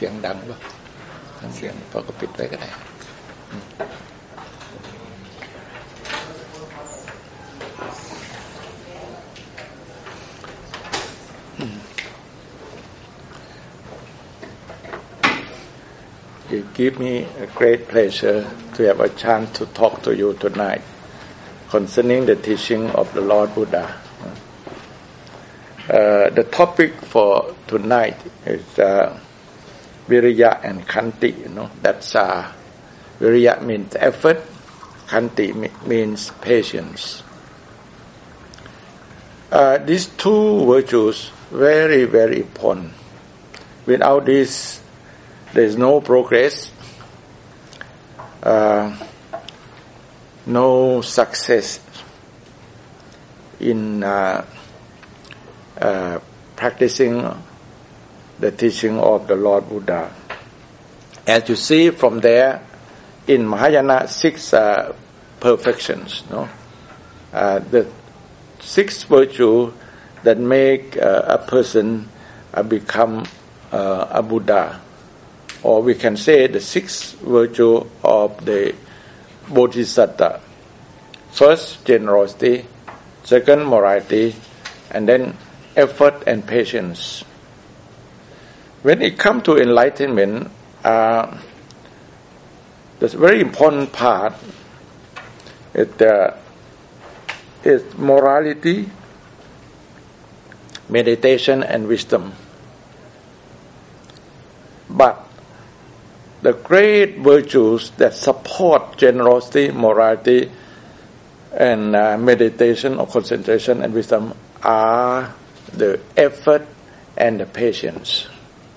สียงดังป่ะเสียงพอก็ปิดไว้ก็ได้It gives me a great pleasure to have a chance to talk to you tonight concerning the teaching of the Lord Buddha. The topic for tonight is Viriya and Khanti. That's Viriya means effort, Khanti means patience. These two virtues very, very important. Without this, there is no progress, no success in practicing the teaching of the Lord Buddha. As you see from there, in Mahayana, 6 perfections. The 6 virtues that make a person become a Buddha. Or we can say the 6 virtues of the Bodhisattva. First, generosity. Second, morality. And then, effort and patience. When it comes to enlightenment, the very important part is morality, meditation, and wisdom. But the great virtues that support generosity, morality, and meditation or concentration and wisdom are the effort and the patience.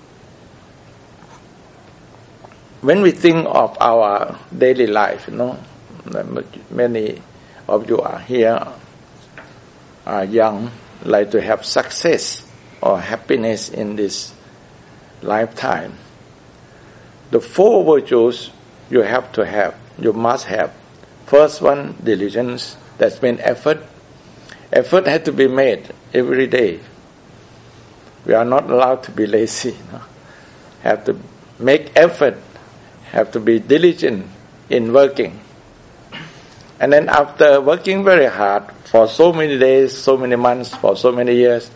When we think of our daily life, many of you are here, are young, like to have success or happiness in this lifetime. The 4 virtues you have to have, you must have. First one, diligence. That means effort. Effort has to be made every day. We are not allowed to be lazy. Have to make effort. Have to be diligent in working. And then after working very hard for so many days, so many months, for so many years,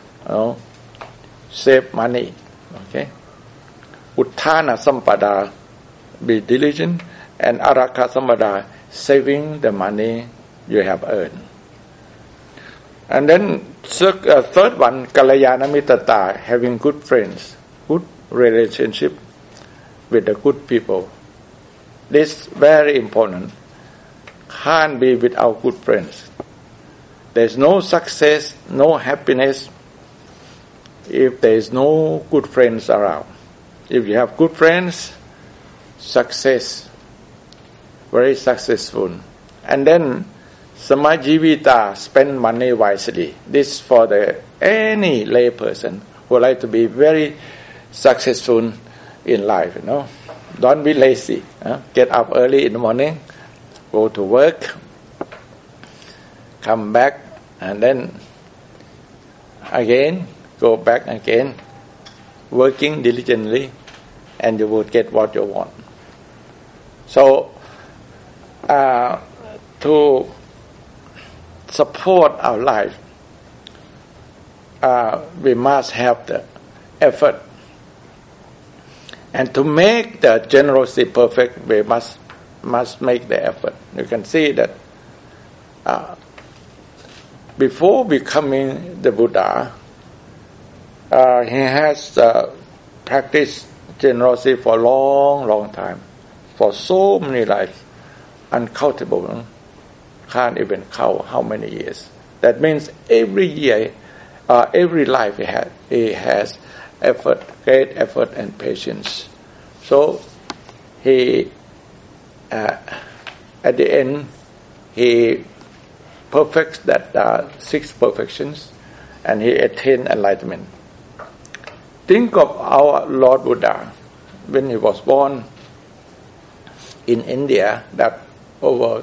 save money. Okay. Utthana sampada, be diligent, and araka sampada, saving the money you have earned. And then third one, kalayana mittata, having good friends, good relationship with the good people. This very important. Can't be without good friends. There's no success, no happiness if there is no good friends around. If you have good friends, success, very successful. And then, samajivita, spend money wisely. This for any lay person who like to be very successful in life. Don't be lazy. Get up early in the morning, go to work, come back, and then again, go back again. Working diligently, and you will get what you want. So, to support our life, we must have the effort. And to make the generosity perfect, we must make the effort. You can see that before becoming the Buddha, he has practiced generosity for a long time, for so many lives, uncountable, can't even count how many years. That means every year, every life he has effort, great effort and patience. So he, at the end, he perfects that 6 perfections, and he attained enlightenment. Think of our Lord Buddha when he was born in India, that over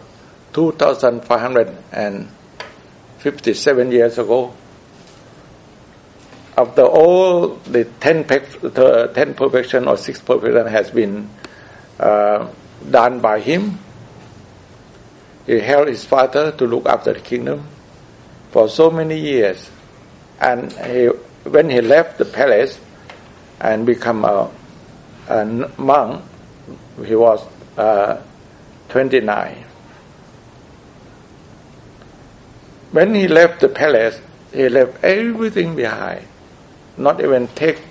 2,557 years ago. after all the 10 perfection or 6 perfection has been done by him, he helped his father to look after the kingdom for so many years. And when he left the palace and become a monk, he was 29. When he left the palace, he left everything behind. Not even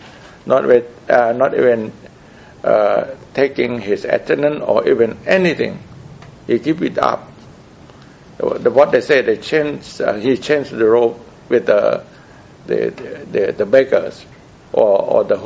taking his attendant or even anything. He give it up. What they say, he changed the robe with the beggars or the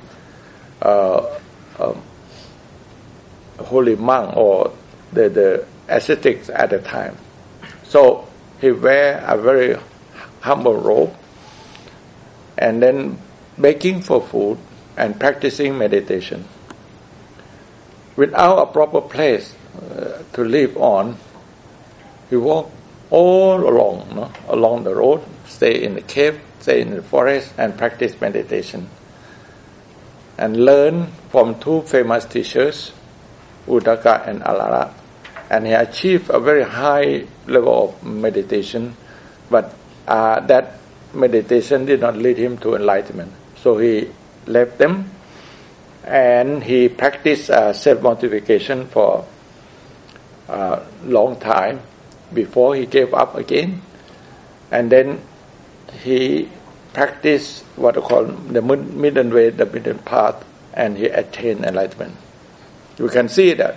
holy monk or the ascetics at the time. So he wear a very humble robe and then begging for food and practicing meditation. Without a proper place to live on, he walked all along the road, stay in the cave, stay in the forest, and practice meditation. And learn from 2 famous teachers, Uddaka and Alara. And he achieved a very high level of meditation, but that meditation did not lead him to enlightenment. So he left them, and he practiced self-mortification for a long time before he gave up again. And then he practiced what we call the middle way, the middle path, and he attained enlightenment. You can see that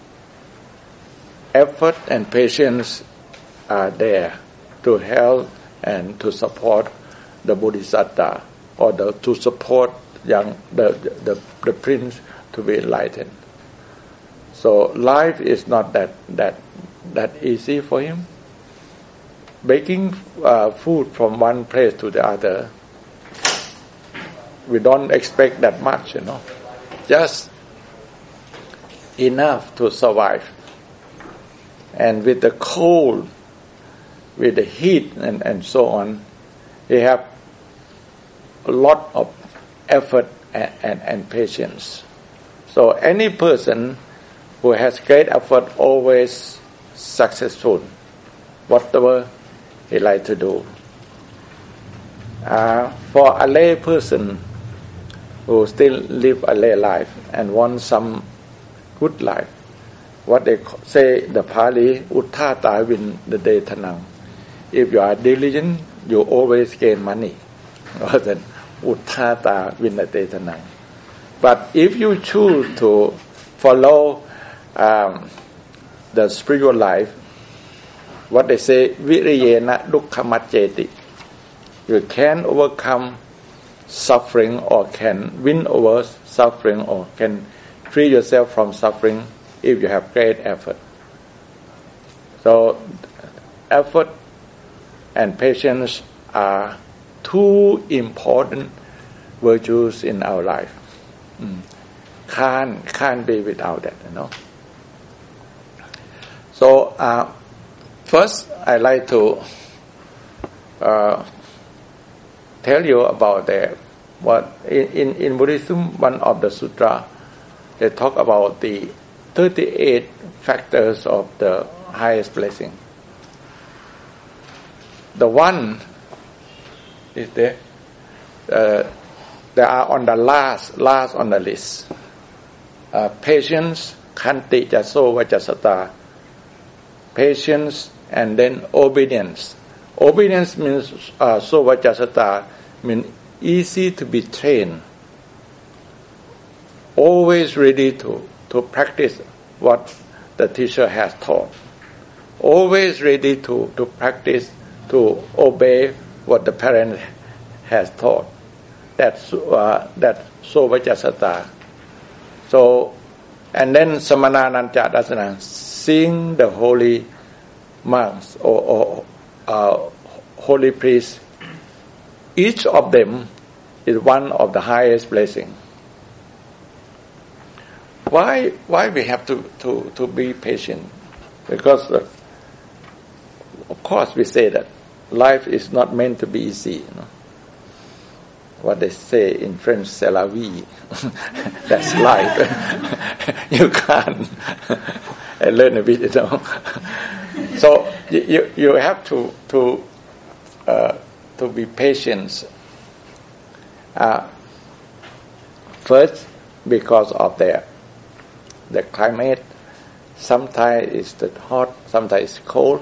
effort and patience are there to help and to support the bodhisattva or to support the prince to be enlightened. So life is not that easy for him. Baking food from one place to the other, we don't expect that much, just enough to survive. And with the cold, with the heat and so on, he have a lot of effort and patience. So any person who has great effort always successful, whatever he like to do. For a lay person who still live a lay life and want some good life, what they say, the Pali, Uttata win the day tanang. If you are diligent, you always gain money. Uttata win the day tanang. But if you choose to follow the spiritual life, what they say, viriyena dukkhamaccheti. You can overcome suffering or can win over suffering or can free yourself from suffering if you have great effort. So effort and patience are 2 important virtues in our life. Can't be without that, So first, I like to tell you about what in Buddhism, one of the sutra, they talk about the 38 factors of the highest blessing. The one is there. They are on the last on the list. Patience, khanti, jaso, vajasata. Patience and then obedience. Obedience means so vajasata means easy to be trained. Always ready to practice what the teacher has taught. Always ready to practice, to obey what the parent has taught. That's so vajasata. So, and then samanananja dasana, seeing the holy monks or holy priests. Each of them is one of the highest blessings. Why we have to be patient? Because of course we say that life is not meant to be easy. what they say in French, c'est la vie. That's life. You can't. I learn a bit, you know. So you have to be patient. First, because of the climate. Sometimes it's hot, sometimes it's cold.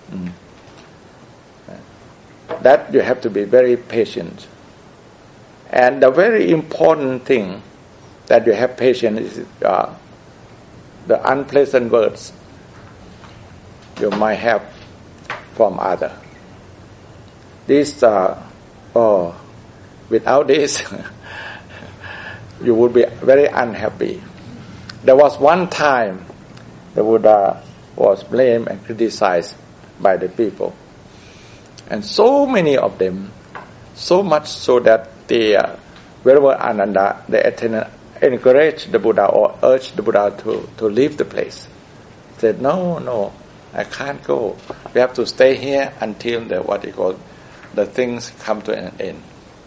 That you have to be very patient. And the very important thing that you have patience is the unpleasant words you might have from others. These without this, you would be very unhappy. There was one time the Buddha was blamed and criticized by the people. And so many of them, so much so that they, wherever Ananda, they encouraged the Buddha or urged the Buddha to leave the place. Said, no, I can't go. We have to stay here until the things come to an end.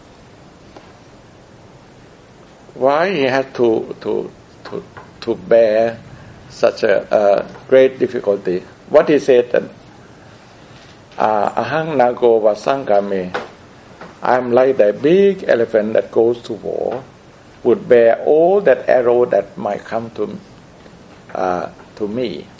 Why he had to bear such a great difficulty? What he said that ahang nago vasangame, I'm like the big elephant that goes to war, would bear all that arrow that might come to me.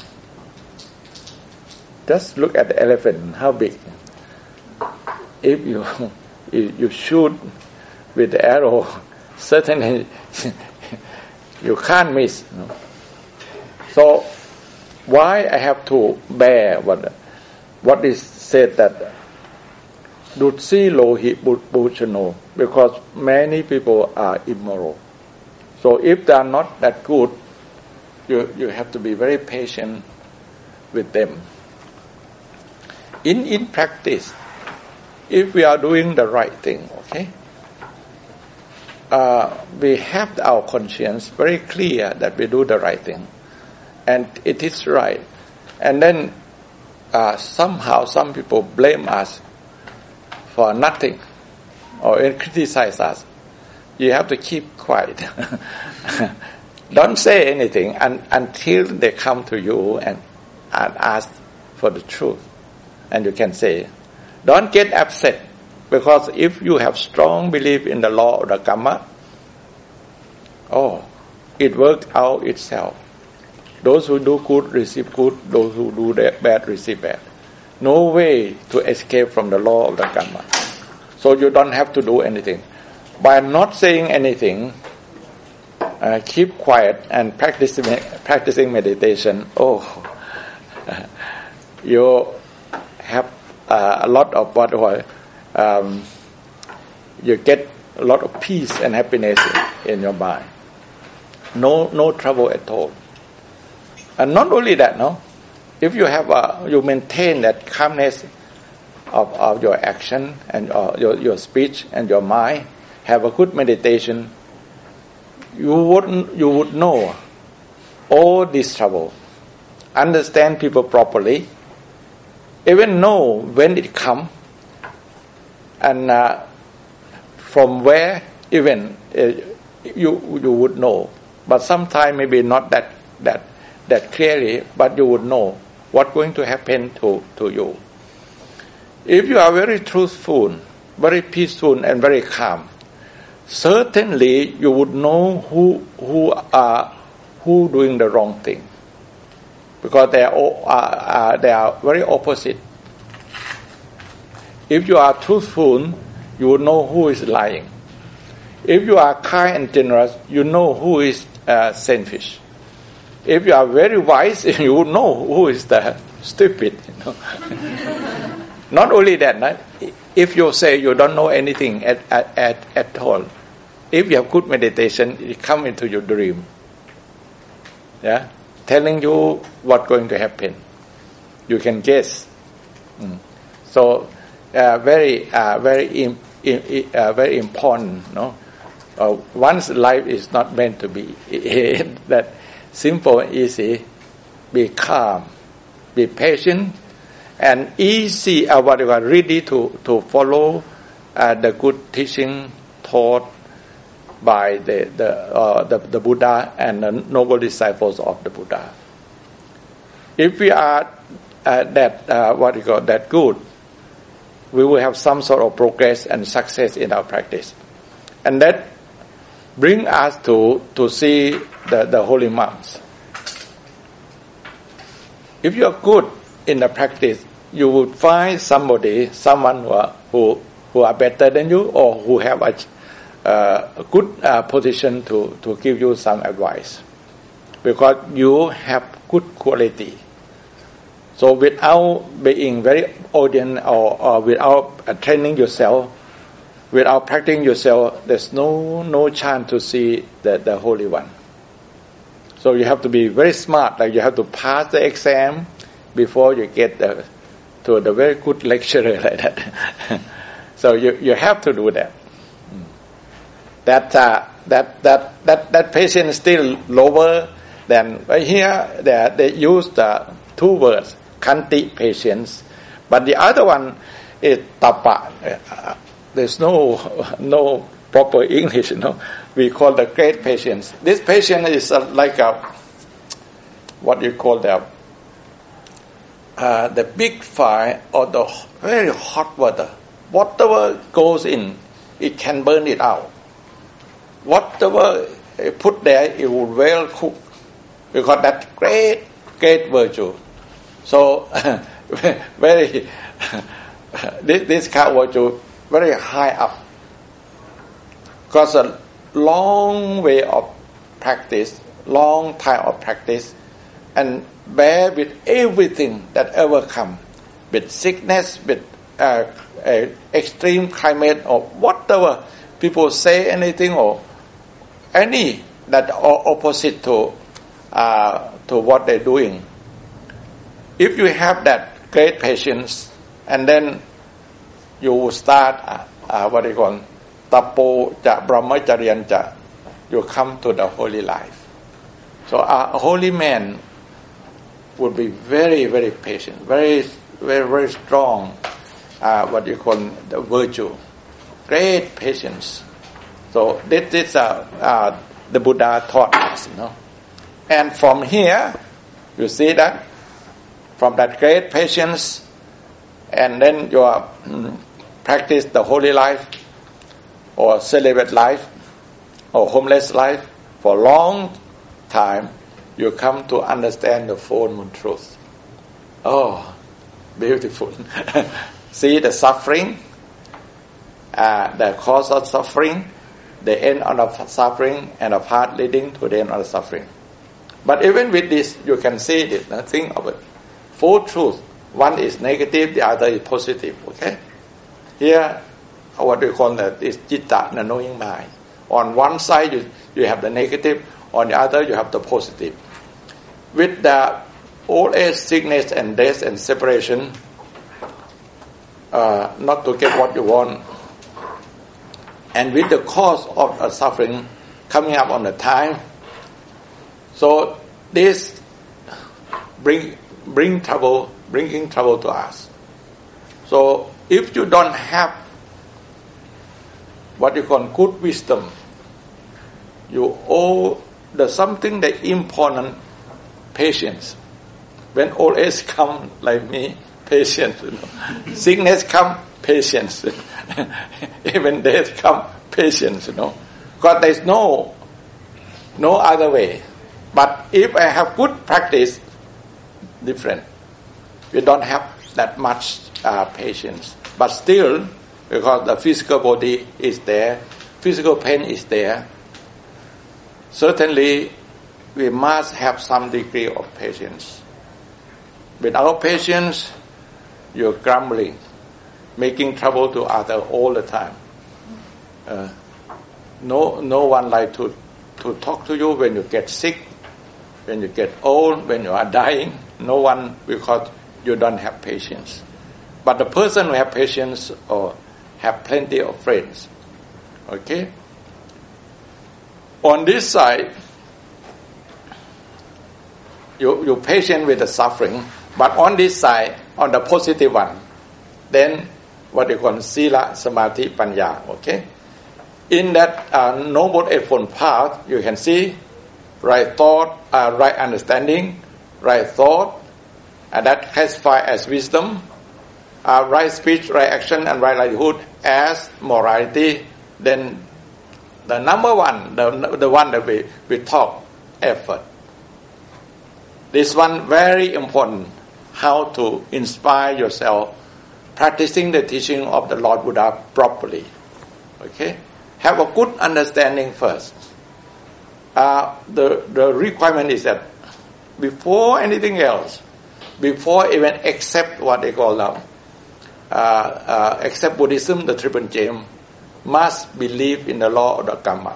Just look at the elephant, how big. If you shoot with the arrow, certainly you can't miss. No? So why I have to bear what is said that Dutsi lohi buchano, because many people are immoral. So if they are not that good, you have to be very patient with them. In practice, if we are doing the right thing, okay, we have our conscience very clear that we do the right thing, and it is right. And then somehow some people blame us for nothing or criticize us. You have to keep quiet. Don't say anything until they come to you and ask for the truth. And you can say, don't get upset, because if you have strong belief in the law of the karma, it works out itself. Those who do good receive good, those who do bad receive bad. No way to escape from the law of the karma. So you don't have to do anything. By not saying anything, keep quiet and practicing meditation. You have a lot of you get a lot of peace and happiness in your mind. No trouble at all. And not only that, if you have you maintain that calmness of your action and your speech and your mind, have a good meditation, you would know all this trouble, understand people properly, even know when it comes, and from where even you would know. But sometimes maybe not that clearly, but you would know what's going to happen to you. If you are very truthful, very peaceful, and very calm, certainly you would know who doing the wrong thing, because they are very opposite. If you are truthful, you would know who is lying. If you are kind and generous, you know who is selfish. If you are very wise, you would know who is the stupid. Not only that, if you say you don't know anything at all, if you have good meditation, it comes into your dream. Yeah, telling you what's going to happen. You can guess. So very important. One's life is not meant to be that simple and easy. Be calm, be patient, and easy. Ready to follow the good teaching taught by the Buddha and the noble disciples of the Buddha. If we are that good, we will have some sort of progress and success in our practice, and that bring us to see the holy monks. If you are good in the practice, you would find someone who are better than you, or who have a good position to give you some advice, because you have good quality. So without being very ordained or without training yourself, without practicing yourself, there's no chance to see the Holy One. So you have to be very smart. Like you have to pass the exam before you get to the very good lecturer like that. So you have to do that. That patient is still lower than here. They use the two words, kanti patience, but the other one is tapa. There's no proper English, We call the great patience. This patient is like what you call the big fire or the very hot water. Whatever goes in, it can burn it out. Whatever put there, it will well cook, because that great virtue. So very this kind of virtue very high up, because a long way of practice, long time of practice, and bear with everything that ever come, with sickness, with extreme climate, or whatever people say, anything or any that are opposite to what they're doing. If you have that great patience, and then you start tapo ja brahmacharyan ja, you come to the holy life. So a holy man would be very, very patient, very, very, very strong. The virtue, great patience. So this is the Buddha taught us, And from here, you see that from that great patience, and then you practice the holy life, or celibate life, or homeless life for a long time, you come to understand the Four Moon Truth. Oh, beautiful. See the suffering, the cause of suffering, the end of the suffering, and the path leading to the end of the suffering. But even with this, you can see this, think of it. Four truths. One is negative, the other is positive. Okay? Here, what we call that is citta, the knowing mind. On one side, you have the negative. On the other, you have the positive. With the old age, sickness, and death, and separation, not to get what you want, and with the cause of suffering coming up on the time, so this bringing trouble to us. So if you don't have what you call good wisdom, you owe something that important, patience. When old age come like me, patience. Sickness come, patience. Even death come, patience. Because there is no other way. But if I have good practice, different. We don't have that much patience. But still, because the physical body is there, physical pain is there, certainly we must have some degree of patience. Without patience, you're grumbling, making trouble to others all the time. No one like to talk to you when you get sick, when you get old, when you are dying. No one, because you don't have patience. But the person who have patience or have plenty of friends. Okay? On this side, you patient with the suffering, but on this side, on the positive one, then what you call sila, samadhi, panya. Okay? in that Noble Eightfold Path, you can see right thought, right understanding, right thought, and that classified as wisdom, right speech, right action, and right livelihood as morality. Then the number one, the one that we talk, effort. This one very important, how to inspire yourself, practicing the teaching of the Lord Buddha properly. Okay? Have a good understanding first. The requirement is that before anything else, before even accept what they call accept Buddhism, the Triple Gem, must believe in the law of the karma.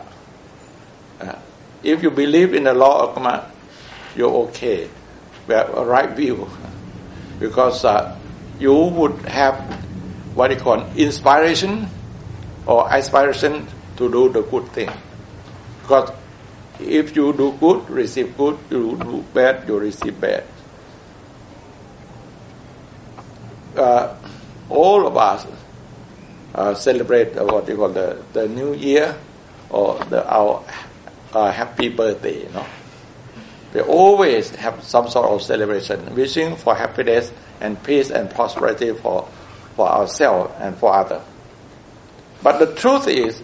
If you believe in the law of karma, you're okay. We have a right view. Because you would have what they call inspiration or aspiration to do the good thing. Because if you do good, receive good. You do bad, you receive bad. All of us celebrate what they call the New Year or our happy birthday. You know, we always have some sort of celebration, wishing for happiness and peace and prosperity for ourselves and for others. But the truth is,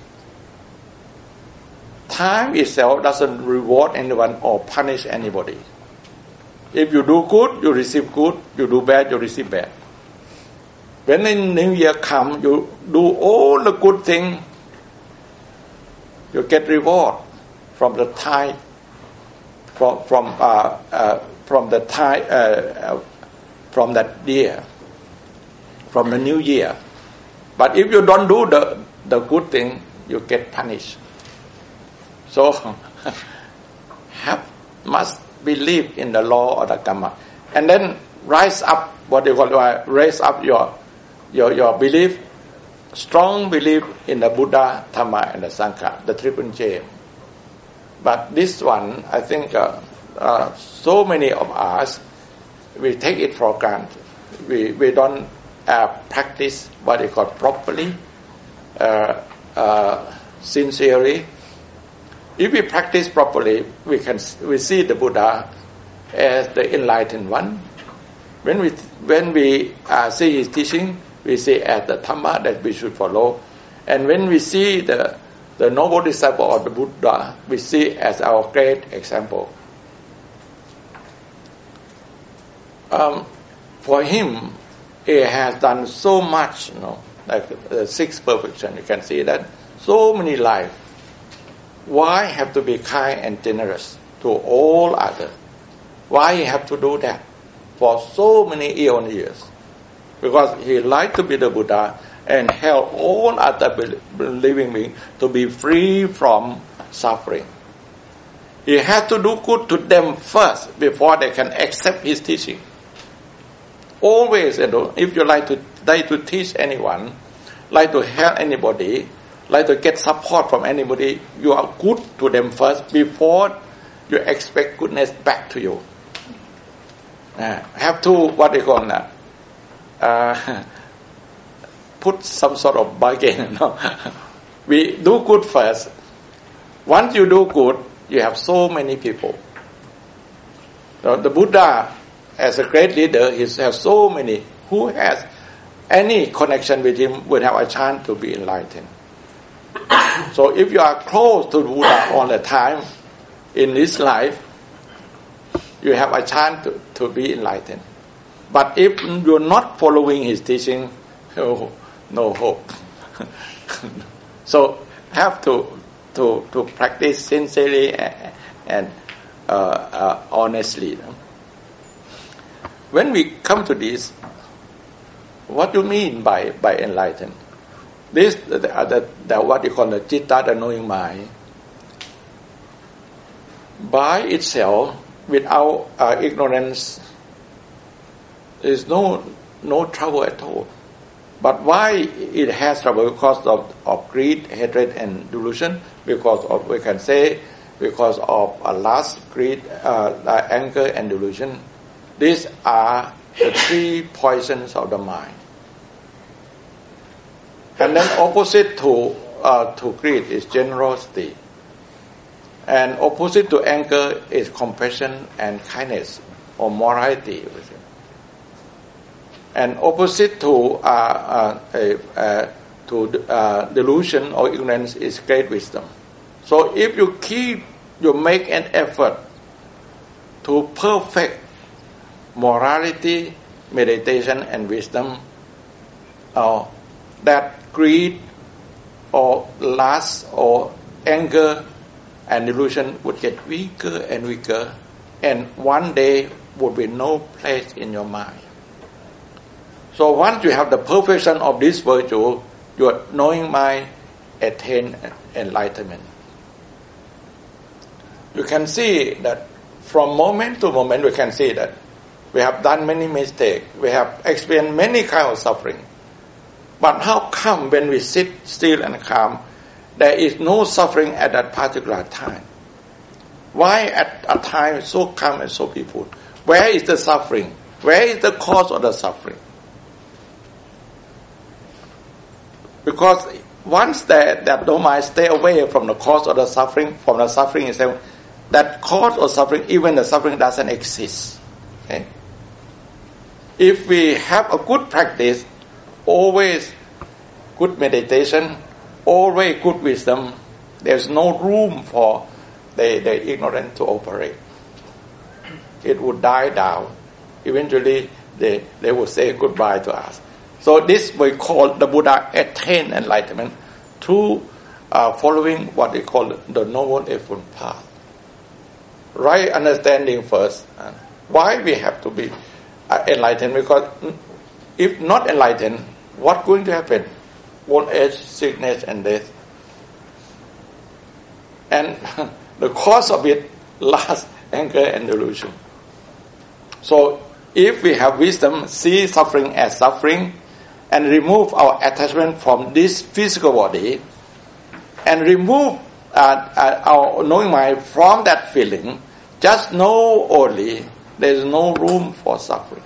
time itself doesn't reward anyone or punish anybody. If you do good, you receive good. You do bad, you receive bad. When the New Year comes, you do all the good things, you get reward from the time, from that year, from the New Year. But if you don't do the good thing, you get punished. So must believe in the law of the karma, and then rise up. What they call raise up your belief, strong belief in the Buddha, Dhamma, and the Sangha, the Triple Gem. But this one, I think, so many of us, we take it for granted. We don't practice what they call properly, sincerely. If we practice properly, we see the Buddha as the enlightened one. When we see his teaching, we see as the Dhamma that we should follow, and when we see the noble disciple of the Buddha, we see as our great example. For him, he has done so much, like the sixth perfection. You can see that so many lives. Why have to be kind and generous to all others? Why he have to do that for so many years? Because he liked to be the Buddha and help all other living beings to be free from suffering. He had to do good to them first before they can accept his teaching. Always, if you like to teach anyone, like to help anybody, like to get support from anybody, you are good to them first before you expect goodness back to you. Have to, what they call put some sort of bargain. We do good first. Once you do good, you have so many people. The Buddha, as a great leader, he has so many. Who has any connection with him will have a chance to be enlightened. So if you are close to the Buddha all the time in this life, you have a chance to be enlightened. But if you are not following his teaching, no hope. So have to practice sincerely and honestly. When we come to this, what do you mean by enlightened? This the what you call the citta, the knowing mind. By itself, without ignorance, there is no trouble at all. But why it has trouble? Because of greed, hatred, and delusion. Because of, we can say, because of lust, greed, anger, and delusion. These are the three poisons of the mind. And then opposite to to greed is generosity. And opposite to anger is compassion and kindness or morality. And opposite to delusion or ignorance is great wisdom. So if you make an effort to perfect morality, meditation, and wisdom, that greed or lust or anger and delusion would get weaker and weaker, and one day would be no place in your mind. So once you have the perfection of this virtue, your knowing mind attain enlightenment. You can see that from moment to moment we can see that we have done many mistakes, we have experienced many kinds of suffering. But how come when we sit still and calm, there is no suffering at that particular time? Why at a time so calm and so peaceful? Where is the suffering? Where is the cause of the suffering? Because once that no mind stay away from the cause of the suffering, from the suffering itself, that cause of suffering, even the suffering doesn't exist. Okay? If we have a good practice, always good meditation, always good wisdom, there's no room for the ignorant to operate. It would die down. Eventually, they would say goodbye to us. So this we call the Buddha attained enlightenment through following what we call the Noble Eightfold Path. Right understanding first. Why we have to be enlightened? Because if not enlightened, what's going to happen? Old age, sickness, and death. And the cause of it, lust, anger, and delusion. So if we have wisdom, see suffering as suffering, and remove our attachment from this physical body, and remove our knowing mind from that feeling, just know only there is no room for suffering.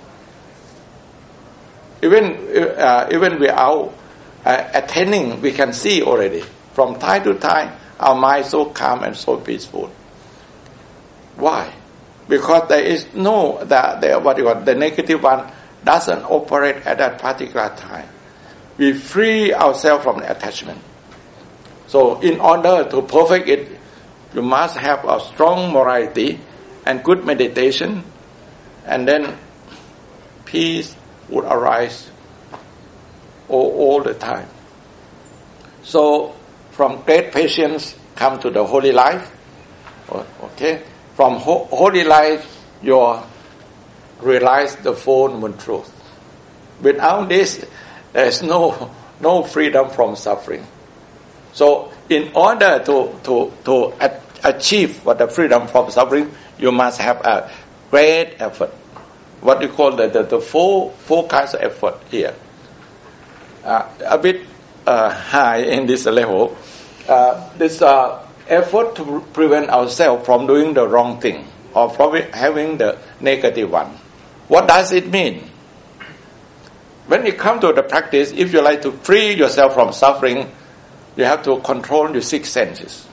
Even without attaining, we can see already from time to time our mind so calm and so peaceful. Why? Because there is no the negative one doesn't operate at that particular time. We free ourselves from the attachment. So in order to perfect it, you must have a strong morality and good meditation, and then peace would arise all the time. So from great patience come to the holy life. Okay, from holy life you realize the Four Noble Truths. Without this, there is no freedom from suffering. So in order to achieve the freedom from suffering, you must have a great effort. What we call the four kinds of effort here. A bit high in this level. This effort to prevent ourselves from doing the wrong thing or from having the negative one. What does it mean? When you come to the practice, if you like to free yourself from suffering, you have to control your six senses.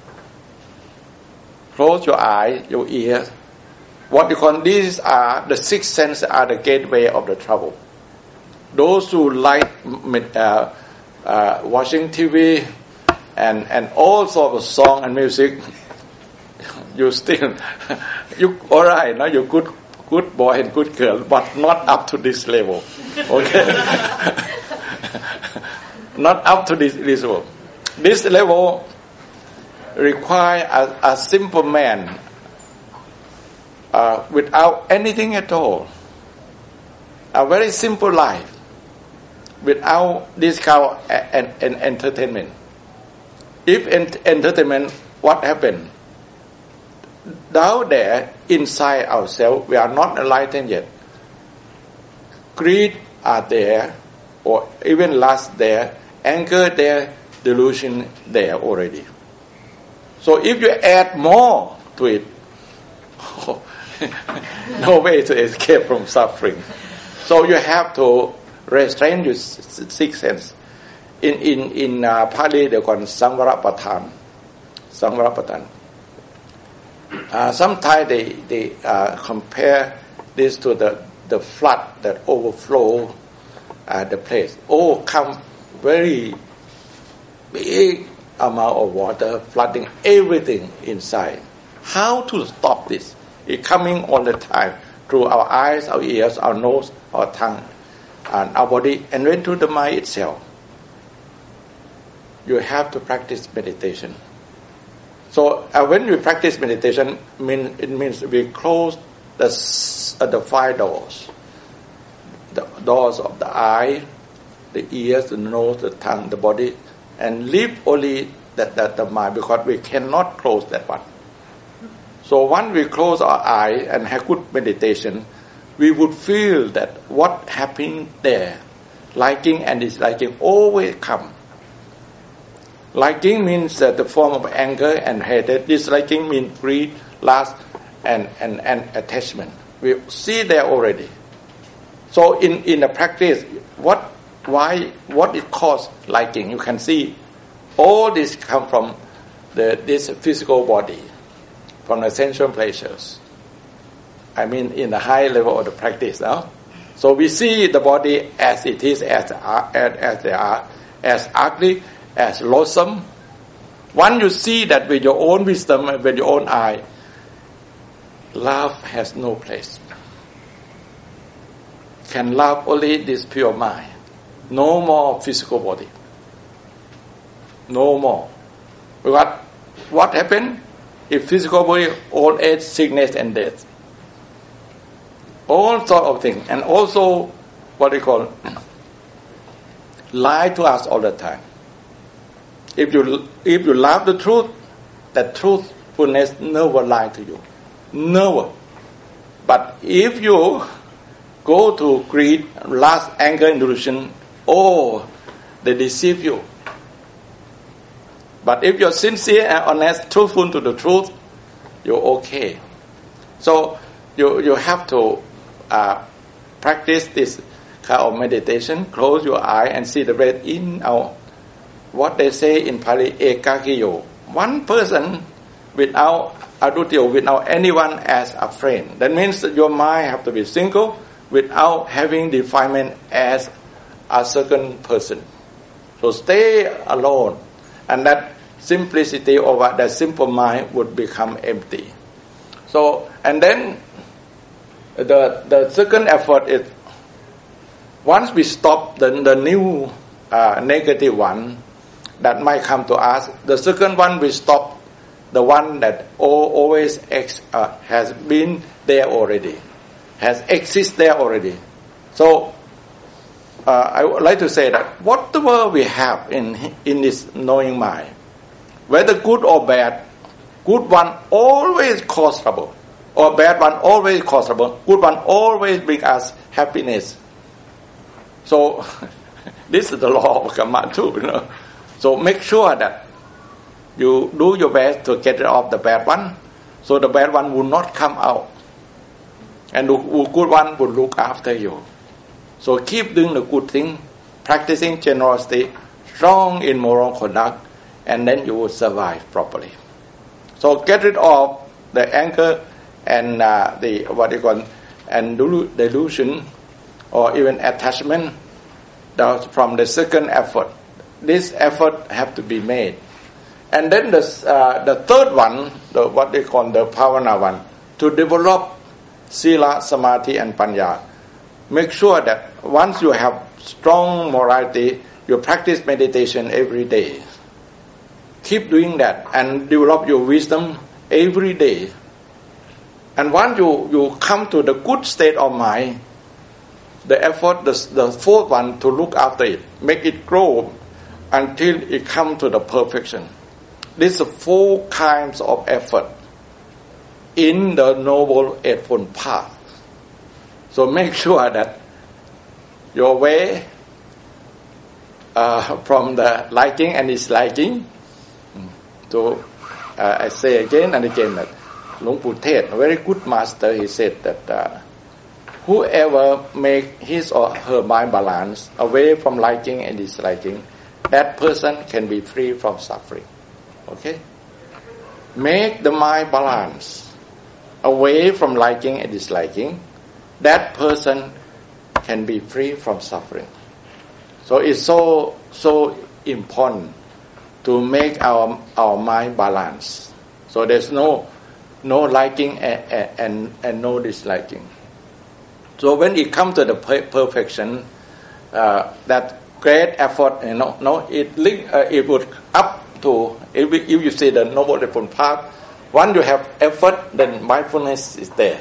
Close your eyes, your ears. What you call these are the six senses are the gateway of the trouble. Those who like watching TV and all sorts of song and music, you still you all right now. You're good boy and good girl, but not up to this level. Okay, not up to this level. This level requires a simple man without anything at all. A very simple life without this kind of entertainment. If entertainment, what happened? Down there, inside ourselves, we are not enlightened yet. Greed are there, or even lust there, anger there, delusion there already. So if you add more to it, no way to escape from suffering. So you have to restrain your six senses. in Pali they call Samvarapatan. Samvarapatan. Sometimes they compare this to the flood that overflow the place. Come very big amount of water flooding everything inside. How to stop this? It's coming all the time through our eyes, our ears, our nose, our tongue, and our body, and then to the mind itself. You have to practice meditation. So when we practice meditation, it means we close the 5 doors. The doors of the eye, the ears, the nose, the tongue, the body, and leave only the mind, because we cannot close that one. So once we close our eye and have good meditation, we would feel that what happened there, liking and disliking, always come. Liking means the form of anger and hatred. Disliking means greed, lust, and attachment. We see there already. So in the practice, what it causes liking? You can see all this come from this physical body, from the sensual pleasures. I mean, in the high level of the practice, no? So we see the body as it is, as they are, as ugly, as loathsome. Once you see that with your own wisdom and with your own eye, love has no place. Can love only this pure mind. No more physical body. No more. Because what happened? If physical body, old age, sickness, and death. All sort of things. And also, what they call, lie to us all the time. If you love the truth, that truthfulness never lie to you. Never. But if you go to greed, lust, anger, and delusion, they deceive you. But if you're sincere and honest, truthful to the truth, you're okay. So you have to practice this kind of meditation. Close your eye and see the breath in, out. What they say in Pali, ekakiyo. One person without adutyo, without anyone as a friend. That means that your mind have to be single without having definement as a second person. So stay alone, and that simplicity or that simple mind would become empty. So, and then the second effort is, once we stop the new negative one that might come to us, the second one we stop the one that always has been there already, has existed there already. So I would like to say that whatever we have in this knowing mind, whether good or bad, good one always cause trouble, or bad one always cause trouble. Good one always bring us happiness. So this is the law of karma too, you know. So make sure that you do your best to get rid of the bad one, so the bad one will not come out, and the good one will look after you. So keep doing the good thing, practicing generosity, strong in moral conduct, and then you will survive properly. So get rid of the anger and delusion or even attachment from the second effort. This effort have to be made. And then the third one, what they call the Bhavana one, to develop Sila, Samadhi, and Panya. Make sure that once you have strong morality, you practice meditation every day. Keep doing that and develop your wisdom every day. And once you come to the good state of mind, the effort, the fourth one, to look after it, make it grow until it comes to the perfection. These are 4 kinds of effort in the Noble Eightfold Path. So make sure that your way from the liking and disliking to, I say again and again that Luang Pu Tet, a very good master, he said that whoever make his or her mind balance away from liking and disliking, that person can be free from suffering. Okay? Make the mind balance away from liking and disliking. That person can be free from suffering. So it's so important to make our mind balance. So there's no liking and no disliking. So when it comes to the perfection, that great effort, it would up to, if you see the Noble Eightfold Path, once you have effort, then mindfulness is there.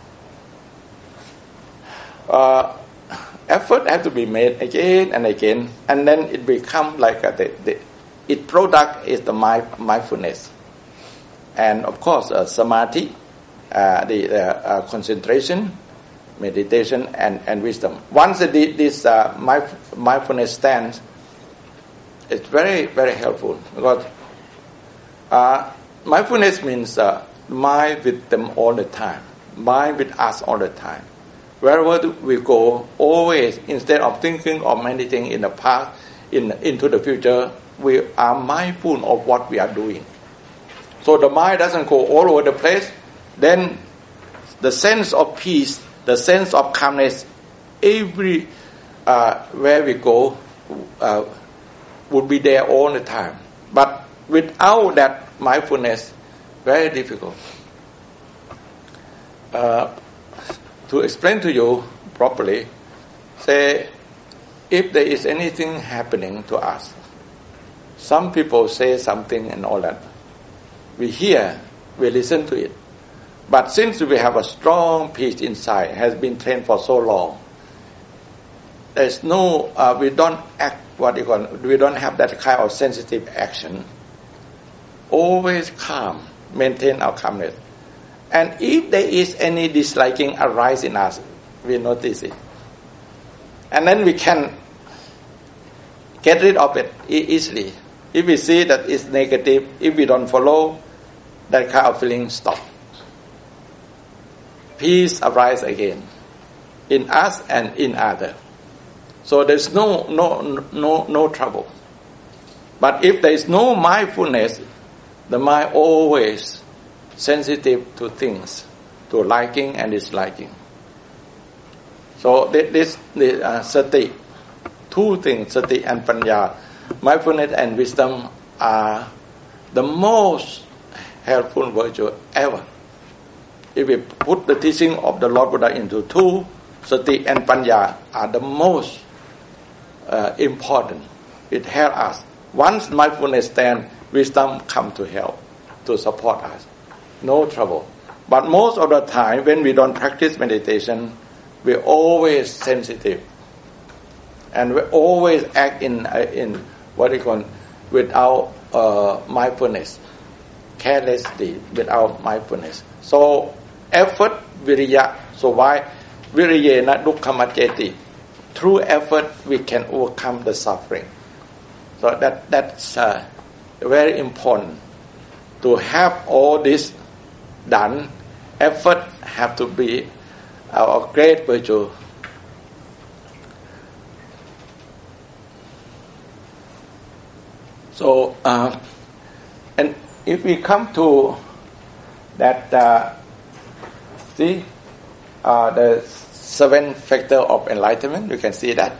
Effort has to be made again and again, and then it becomes like its product is the mindfulness. And of course, samadhi, the concentration, meditation, and wisdom. Once this mindfulness stands, it's very, very helpful, because mindfulness means mind with them all the time, mind with us all the time. Wherever we go, always, instead of thinking or meditating in the past, into the future, we are mindful of what we are doing. So the mind doesn't go all over the place. Then the sense of peace, the sense of calmness, every where we go would be there all the time. But without that mindfulness, very difficult. To explain to you properly, say, if there is anything happening to us, some people say something and all that, we hear, we listen to it. But since we have a strong peace inside, has been trained for so long, there's no, we don't act we don't have that kind of sensitive action. Always calm, maintain our calmness. And if there is any disliking arise in us, we notice it. And then we can get rid of it easily. If we see that it's negative, if we don't follow, that kind of feeling stop. Peace arise again in us and in others. So there's no trouble. But if there is no mindfulness, the mind always sensitive to things, to liking and disliking. So this sati, two things, sati and panya, mindfulness and wisdom, are the most helpful virtue ever. If we put the teaching of the Lord Buddha into two, sati and panya are the most important. It helps us. Once mindfulness stands, wisdom comes to help, to support us. No trouble. But most of the time, when we don't practice meditation, we're always sensitive, and we always act in what we call without mindfulness, carelessly, without mindfulness. So effort, viriya. So why viriyena dukkhamajjeti? Through effort, we can overcome the suffering. So that's very important to have all this done. Effort have to be our great virtue. So and if we come to that, see the 7 factors of enlightenment, you can see that.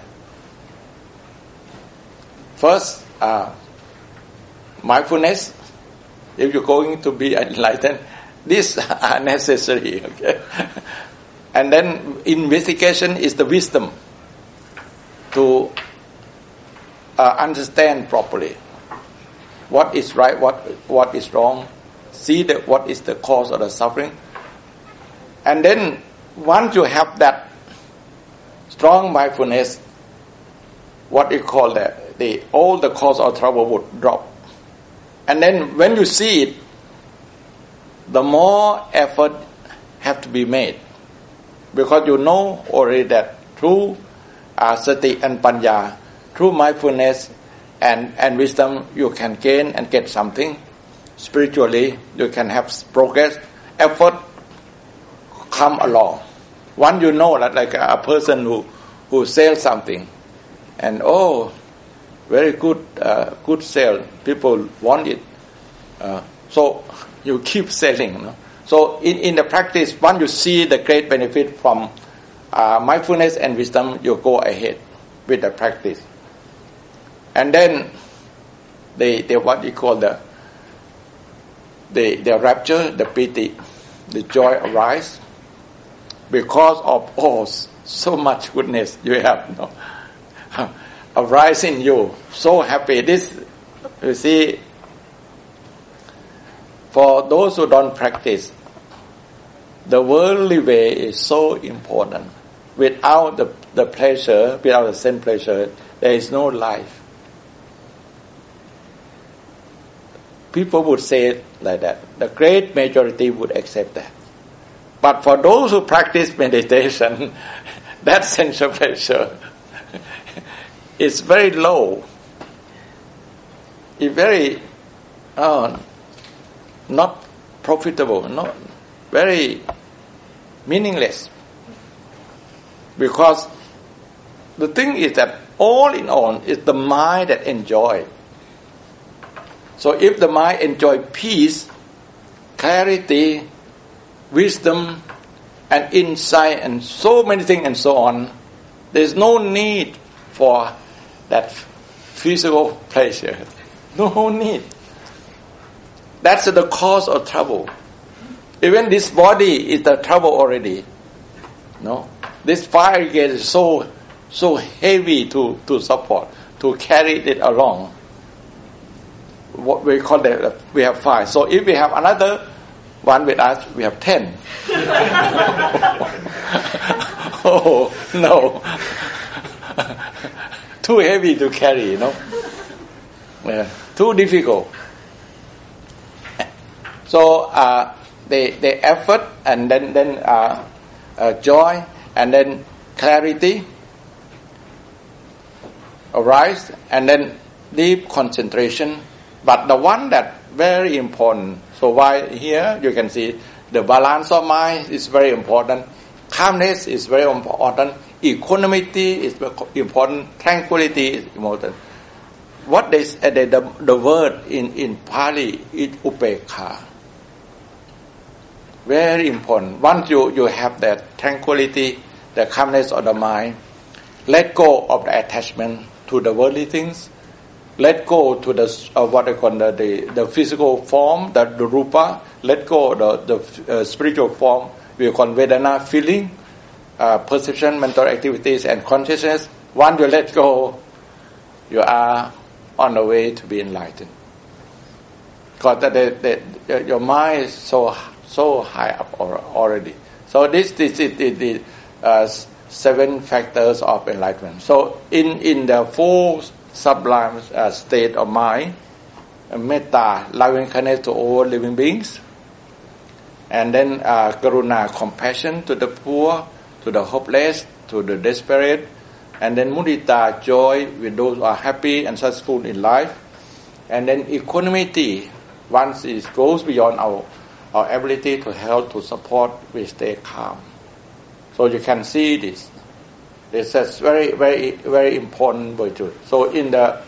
First, mindfulness. If you're going to be enlightened, these are necessary. Okay, and then investigation is the wisdom to understand properly what is right, what is wrong. See what is the cause of the suffering, and then once you have that strong mindfulness, what you call all the cause of trouble would drop. And then when you see it, the more effort have to be made, because you know already that through sati and panya, through mindfulness and wisdom, you can gain and get something spiritually. You can have progress. Effort come along. Once you know that, like a person who sells something, and very good sale. People want it. So you keep selling. You know? So in the practice, once you see the great benefit from mindfulness and wisdom, you go ahead with the practice. And then they what you call the rapture, the piti, the joy arise because of so much goodness you have. You know, arise in you, so happy. This, you see, for those who don't practice, the worldly way is so important. Without the pleasure, without the same pleasure, there is no life. People would say it like that. The great majority would accept that. But for those who practice meditation, that sense of pleasure is very low. It's very not profitable, not very meaningless. Because the thing is that all in all, it's the mind that enjoys. So if the mind enjoys peace, clarity, wisdom, and insight, and so many things and so on, there's no need for that physical pleasure. No need. That's the cause of trouble. Even this body is the trouble already. No, this fire gate is so heavy to support, to carry it along. What we call that, we have 5. So if we have another one with us, we have 10. Oh no, too heavy to carry, you know. Too difficult. So the effort, and then joy, and then clarity arise, and then deep concentration. But the one that very important. So why here you can see the balance of mind is very important. Calmness is very important. Equanimity is important. Tranquility is important. What is the word in Pali is upekha. Very important. Once you have that tranquility, the calmness of the mind, let go of the attachment to the worldly things. Let go to the what I call the physical form, the rupa. Let go the spiritual form. We call Vedana, feeling, perception, mental activities, and consciousness. Once you let go, you are on the way to be enlightened. Because your mind is so high up already. So this is the 7 factors of enlightenment. So in the 4 sublime state of mind, metta, loving kindness to all living beings, and then karuna, compassion to the poor, to the hopeless, to the desperate, and then mudita, joy with those who are happy and successful in life, and then equanimity, once it goes beyond our ability to help, to support, we stay calm. So you can see this. This is very, very, very important virtue. So in the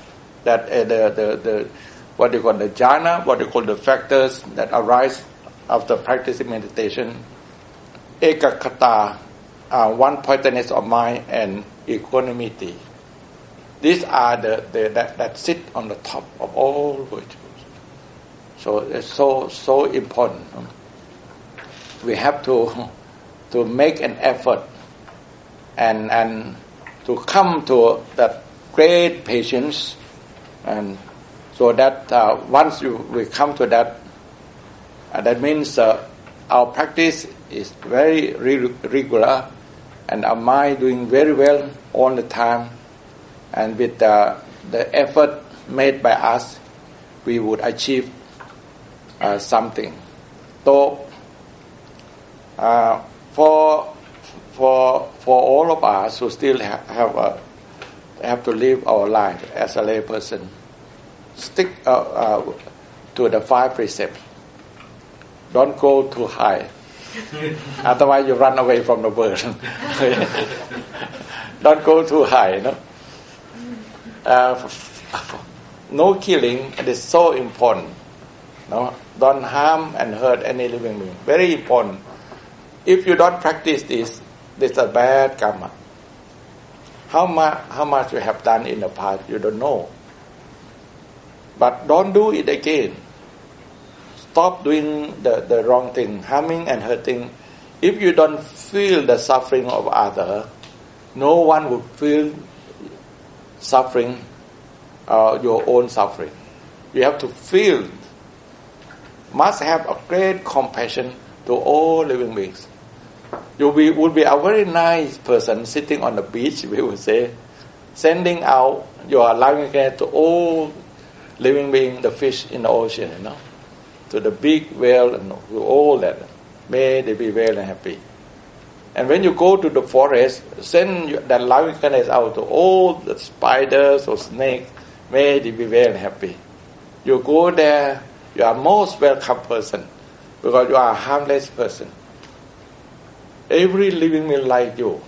what you call the jhana, what you call the factors that arise after practicing meditation, ekaggata, one-pointedness of mind, and equanimity. These are that sit on the top of all virtues. So it's so important. We have to make an effort and to come to that great patience, and so that once we come to that, that means our practice is very regular, and our mind doing very well all the time, and with the effort made by us, we would achieve something. So for all of us who still have to live our life as a lay person, stick to the 5 precepts. Don't go too high, otherwise you run away from the bird. Don't go too high, no killing. It is so important. No, don't harm and hurt any living being. Very important. If you don't practice this is a bad karma. How much you have done in the past, you don't know. But don't do it again. Stop doing the wrong thing, harming and hurting. If you don't feel the suffering of others, no one would feel suffering, your own suffering. You have to feel, must have a great compassion to all living beings. You would be a very nice person sitting on the beach, we would say, sending out your loving care to all living beings, the fish in the ocean, to the big whale and to all that. May they be well and happy. And when you go to the forest, send that loving kindness out to all the spiders or snakes. May they be well and happy. You go there, you are most welcome person because you are a harmless person. Every living being like you.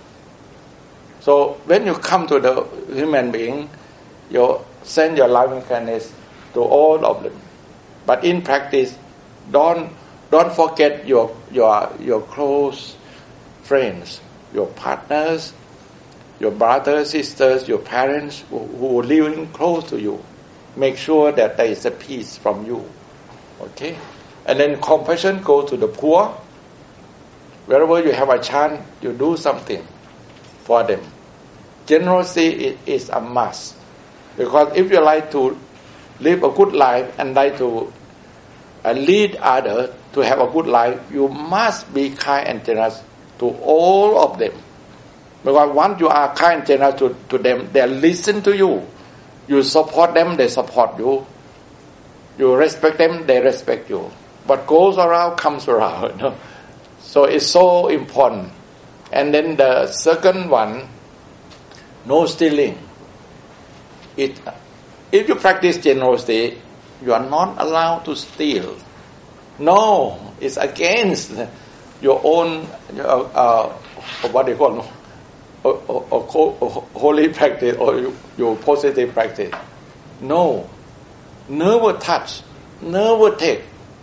So when you come to the human being, you send your loving kindness to all of them. But in practice, don't forget your close friends, your partners, your brothers, sisters, your parents who are living close to you. Make sure that there is a peace from you. Okay? And then compassion go to the poor. Wherever you have a chance, you do something for them. Generosity is a must. Because if you like to live a good life and like to lead others to have a good life, you must be kind and generous to all of them. Because once you are kind and generous to them, they listen to you. You support them, they support you. You respect them, they respect you. What goes around comes around. So it's so important. And then the second one, no stealing. If you practice generosity, you are not allowed to steal. No, it's against your own, what do you call it, holy practice or your positive practice. No, never touch, never take.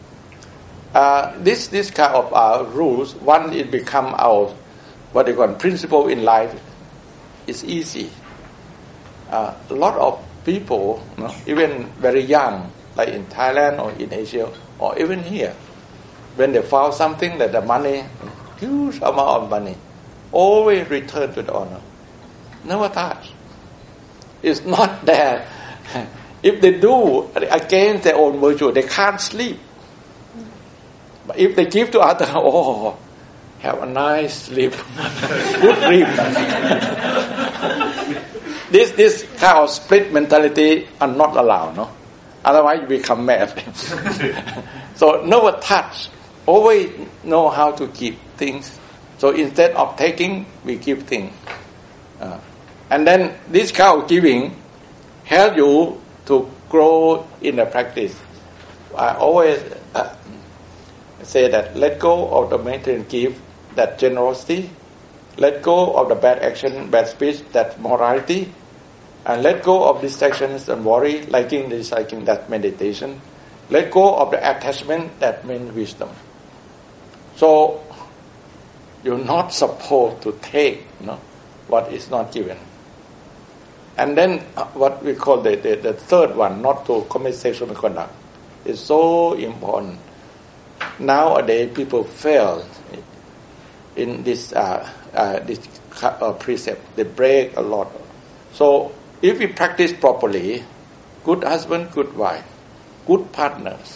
This kind of rules, once it become our what they call principle in life, it's easy. A lot of people, even very young, like in Thailand or in Asia or even here, when they found something that the money, huge amount of money, always return to the owner. Never touch. It's not there. If they do against their own virtue, they can't sleep. But if they give to others, have a nice sleep, good sleep. This kind of split mentality are not allowed, no? Otherwise you become mad. So never touch. Always know how to keep things. So instead of taking, we give things. And then this kind of giving help you to grow in the practice. I always say that let go of the maintenance give, that generosity, let go of the bad action, bad speech, that morality, and let go of distractions and worry, liking, disliking, that meditation. Let go of the attachment, that means wisdom. So you're not supposed to take what is not given. And then what we call the third one, not to commit sexual misconduct, is so important. Nowadays, people fail in this precept. They break a lot. So, if we practice properly, good husband, good wife, good partners.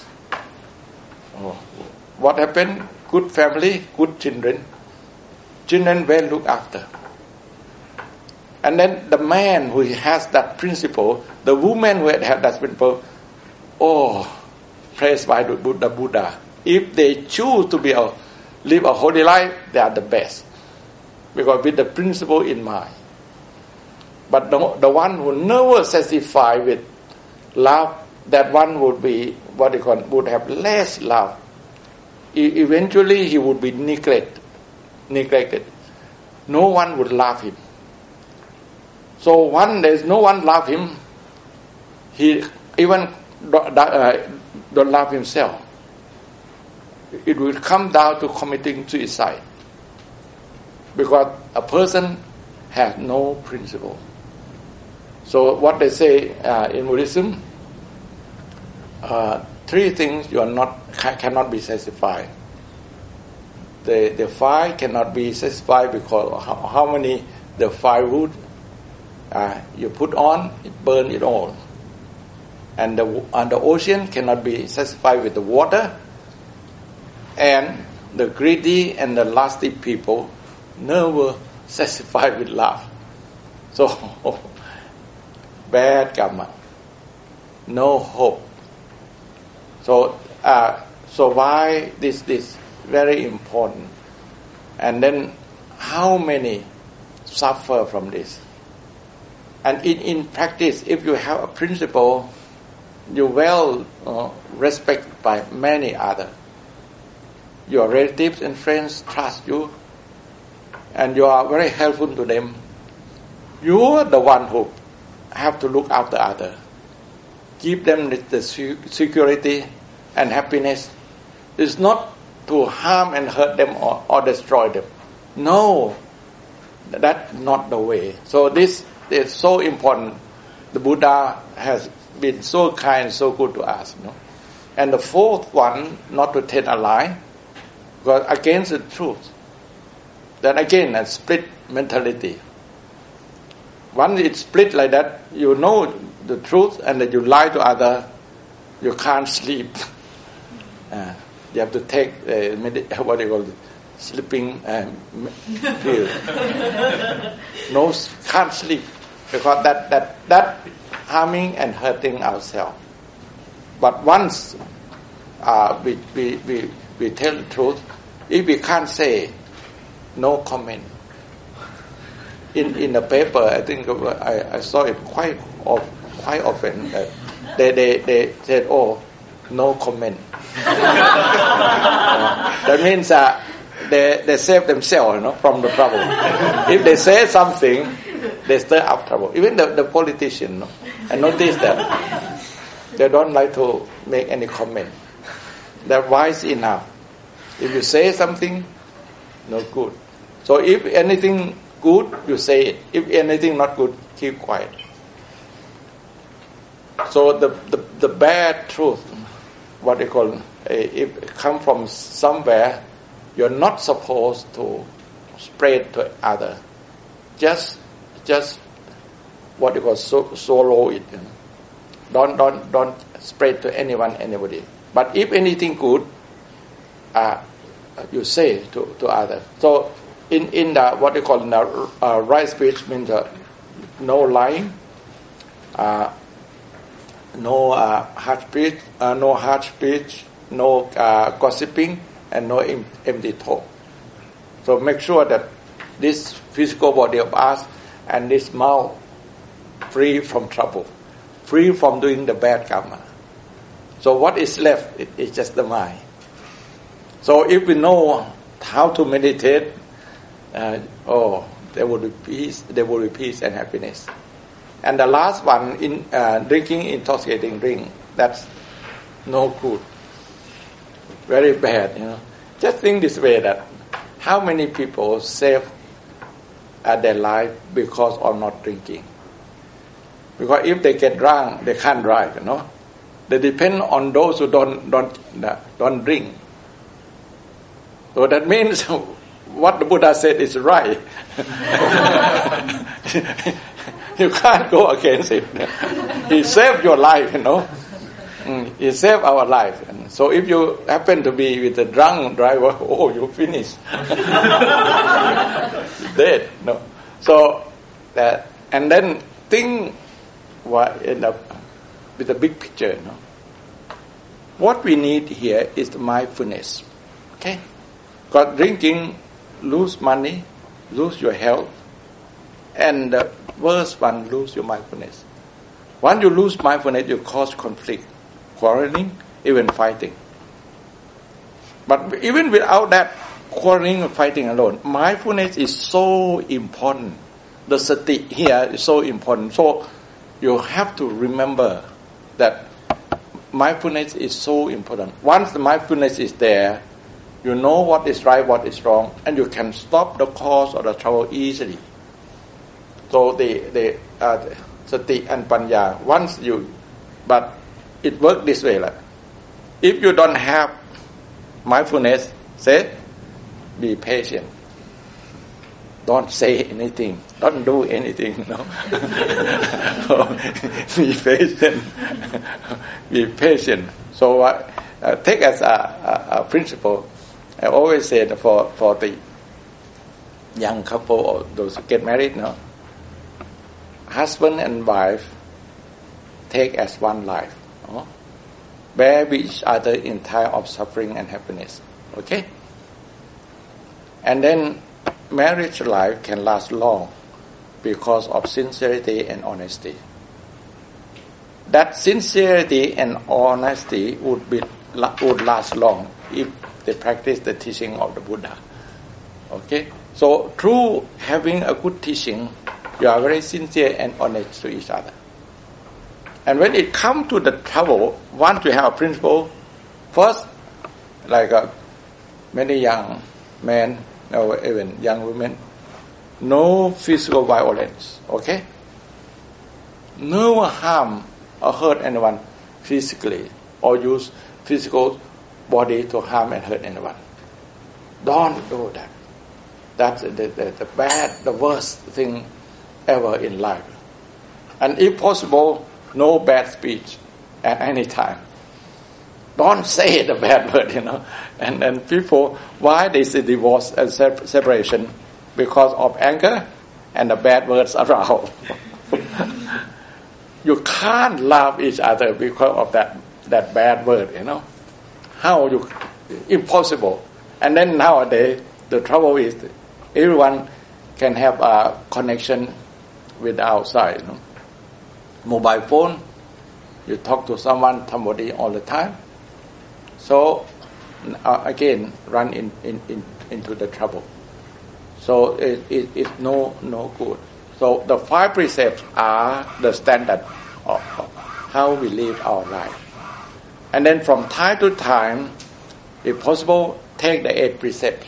What happened? Good family, good children. Children well looked after. And then the man who has that principle, the woman who has that principle, praised by the Buddha. If they choose to live a holy life, they are the best. Because with the principle in mind. But the one who never satisfy with love, that one would be would have less love. Eventually he would be neglected. No one would love him. So there is no one love him, He even don't love himself. It will come down to committing suicide. Because a person has no principle. So what they say in Buddhism, 3 things cannot be satisfied. The fire cannot be satisfied because how many the firewood you put on, it burn it all. And the ocean cannot be satisfied with the water. And the greedy and the lusty people never satisfied with love. So bad karma, no hope. So why this very important? And then how many suffer from this? And in practice, if you have a principle, you well respected by many others. Your relatives and friends trust you, and you are very helpful to them. You are the one who have to look after others. Give them the security and happiness. It's not to harm and hurt them or destroy them. No, that's not the way. So this is so important. The Buddha has been so kind, so good to us. And the 4th one, not to tell a lie, because against the truth. Then again, a split mentality. Once it's split like that, you know the truth and that you lie to others, you can't sleep. You have to take what do you call it? Sleeping pill. No, can't sleep because that harming and hurting ourselves. But once we tell the truth, if we can't say, no comment. In the paper, I think I saw it quite often. They said, "Oh, no comment." That means they save themselves, from the trouble. If they say something, they stir up trouble. Even the politician, I noticed that they don't like to make any comment. They're wise enough. If you say something, no good. So if anything good, you say it. If anything not good, keep quiet. So the bad truth, what they call, if it come from somewhere, you're not supposed to spread to others. Just what they call swallow it. Don't spread to anybody. But if anything good, you say to others. So in the what they call the right speech means no lying, no harsh speech, no gossiping, and no empty talk. So make sure that this physical body of us and this mouth free from trouble, free from doing the bad karma. So what is left is just the mind. So if we know how to meditate, there will be peace and happiness. And the last one, in drinking intoxicating drink, that's no good, very bad. Just think this way: that how many people save their life because of not drinking? Because if they get drunk, they can't drive. They depend on those who don't drink. So that means what the Buddha said is right. You can't go against it. He saved your life, He saved our life. And so if you happen to be with a drunk driver, you finished. Dead. No. So that, and then think with the big picture. What we need here is the mindfulness. Okay? Because drinking, lose money, lose your health, and the worst one, lose your mindfulness. Once you lose mindfulness, you cause conflict, quarreling, even fighting. But even without that, quarreling and fighting alone, mindfulness is so important. The sati here is so important. So you have to remember that mindfulness is so important. Once the mindfulness is there, you know what is right, what is wrong, and you can stop the cause of the trouble easily. So the sati and panya, once you, but it works this way. Like, if you don't have mindfulness, say, be patient. Don't say anything. Don't do anything. No. Be patient. Be patient. So take as a principle. I always say that for the young couple or those who get married, no, husband and wife take as one life. No? Bear with each other in time of suffering and happiness. Okay? And then marriage life can last long because of sincerity and honesty. That sincerity and honesty would last long if they practice the teaching of the Buddha. Okay? So through having a good teaching, you are very sincere and honest to each other. And when it comes to the trouble, once you have a principle, first, like many young men, or even young women, no physical violence, okay? No harm or hurt anyone physically, or use physical body to harm and hurt anyone. Don't do that. That's the bad, the worst thing ever in life. And if possible, no bad speech at any time. Don't say the bad word, And people, why they say divorce and separation? Because of anger and the bad words around. You can't love each other because of that bad word, How you, impossible. And then nowadays, the trouble is everyone can have a connection with the outside, Mobile phone, you talk to somebody all the time. So again, run into the trouble. So it's no good. So the 5 precepts are the standard of how we live our life. And then from time to time, if possible, take the 8 precepts.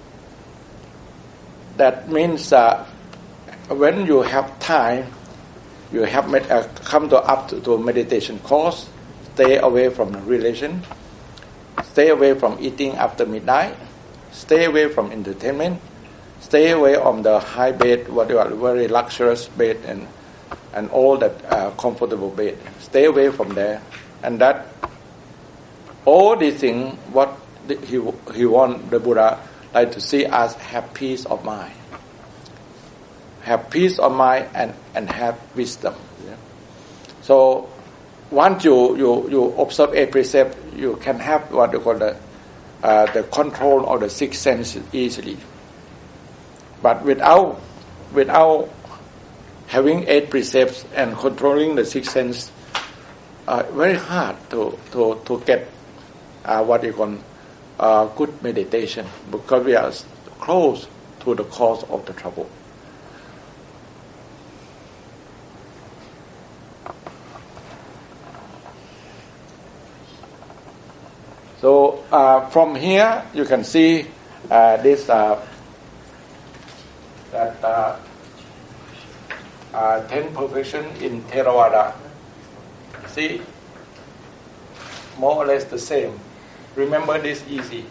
That means when you have time, you have come to a meditation course, stay away from religion, stay away from eating after midnight, stay away from entertainment, stay away from the high bed, very luxurious bed and all that comfortable bed. Stay away from there. And that all these things, what he want the Buddha like to see us have peace of mind. Have peace of mind and have wisdom. Yeah? So once you observe 8 precepts, you can have what they call the control of the 6 senses easily. But without having 8 precepts and controlling the 6 senses, very hard to get what you call good meditation, because we are close to the cause of the trouble. So from here you can see this that 10 perfection in Theravada. See, more or less the same. Remember this easy.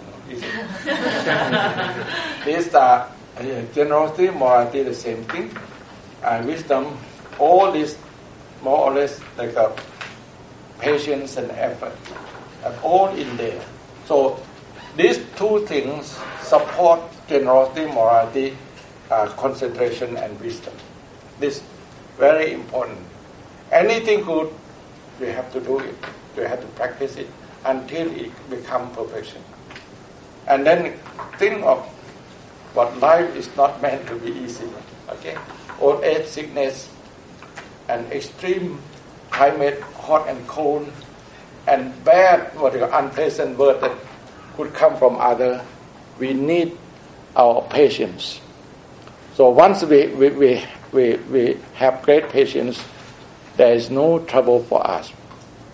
This generosity, morality, the same thing, and wisdom. All this more or less like patience and effort. And all in there. So these 2 things support generosity, morality, concentration, and wisdom. This very important. Anything good, you have to do it. You have to practice it until it becomes perfection. And then think of what life is not meant to be easy. Okay, old age, sickness, and extreme climate, hot and cold. And bad, unpleasant word that could come from other, we need our patience. So once we have great patience, there is no trouble for us.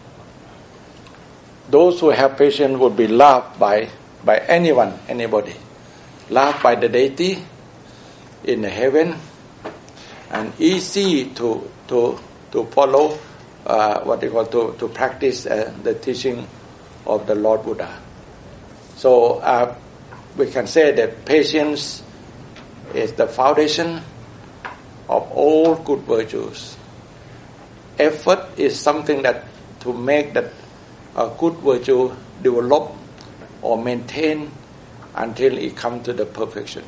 those who have patience would be loved by anyone, anybody. Loved by the deity in the heaven, and easy to follow what they call to practice the teaching of the Lord Buddha. So we can say that patience is the foundation of all good virtues. Effort is something that to make that good virtue develop or maintain until it comes to the perfection.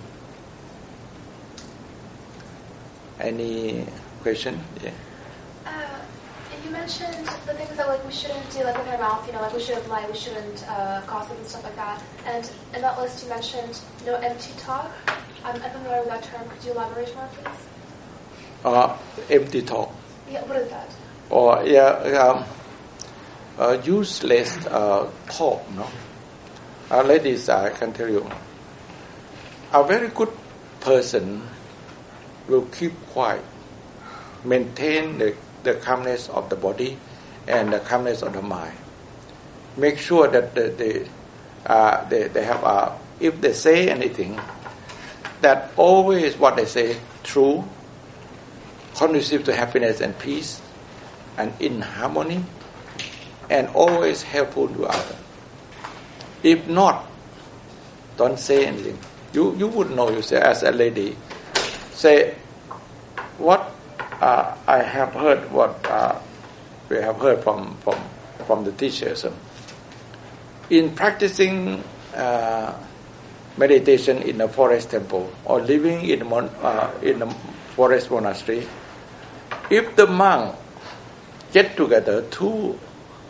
Any question? Yeah. You mentioned the things that like we shouldn't do, like with our mouth, like we shouldn't lie, we shouldn't gossip and stuff like that. And in that list you mentioned no empty talk. I'm unfamiliar with that term. Could you elaborate more, please? Empty talk. Yeah, what is that? Or useless talk. No. Ladies, I can tell you, a very good person will keep quiet, maintain the calmness of the body and the calmness of the mind. Make sure that they have if they say anything, that always what they say true, conducive to happiness and peace, and in harmony, and always helpful to others. If not, don't say anything. You would know. You say as a lady, say what I have heard. What we have heard from the teachers. In practicing meditation in a forest temple or living in a forest monastery, if the monk get together two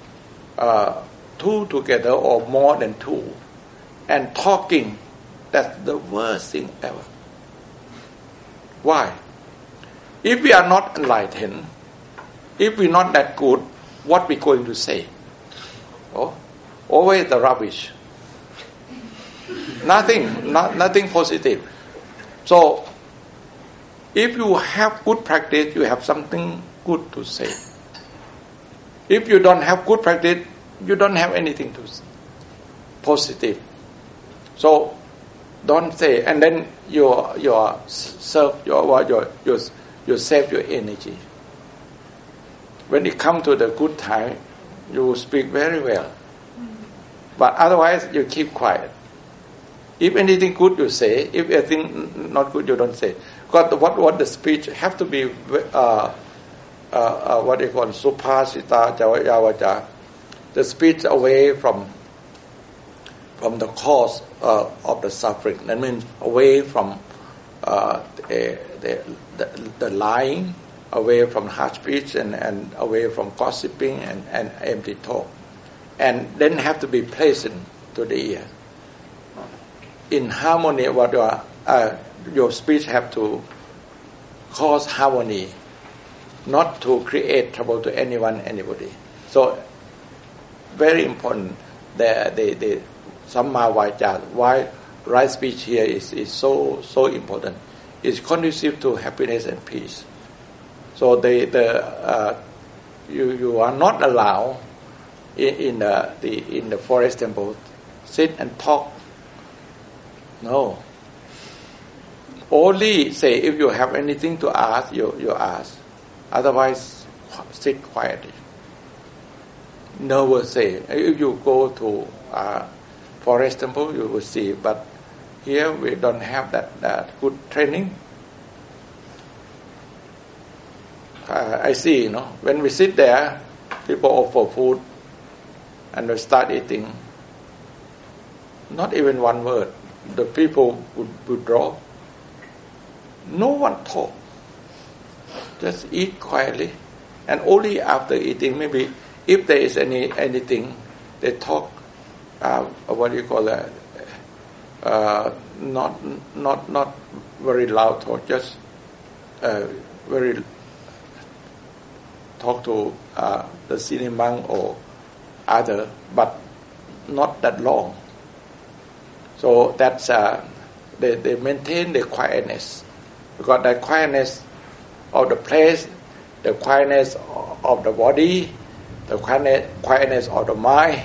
together or more than two and talking, that's the worst thing ever. Why? If we are not enlightened, if we're not that good, what we going to say? Oh, always the rubbish. Nothing positive. So, if you have good practice, you have something good to say. If you don't have good practice, you don't have anything to say positive. So, don't say, and then you save your energy. When it comes to the good time, you speak very well. But otherwise, you keep quiet. If anything good, you say. If anything not good, you don't say. Because what the speech have to be what they call supasita javaja, the speech away from the cause of the suffering. That means away from the lying, away from harsh speech, and away from gossiping and empty talk. And then have to be pleasant to the ear. In harmony, what your speech have to cause harmony, not to create trouble to anybody. So, very important. The Samma Vaja, why right speech here is so important. It's conducive to happiness and peace. So you are not allowed in the forest temple sit and talk. No. Only say if you have anything to ask, you ask. Otherwise, sit quietly. Never say. If you go to forest temple, you will see. But here we don't have that good training. I see, when we sit there, people offer food, and we start eating. Not even one word. The people would withdraw. No one talk. Just eat quietly, and only after eating, maybe if there is anything, they talk. What do you call that? Not very loud talk. Just very talk to the senior monk or other, but not that long. So that's they maintain the quietness, because the quietness of the place, the quietness of the body, the quietness of the mind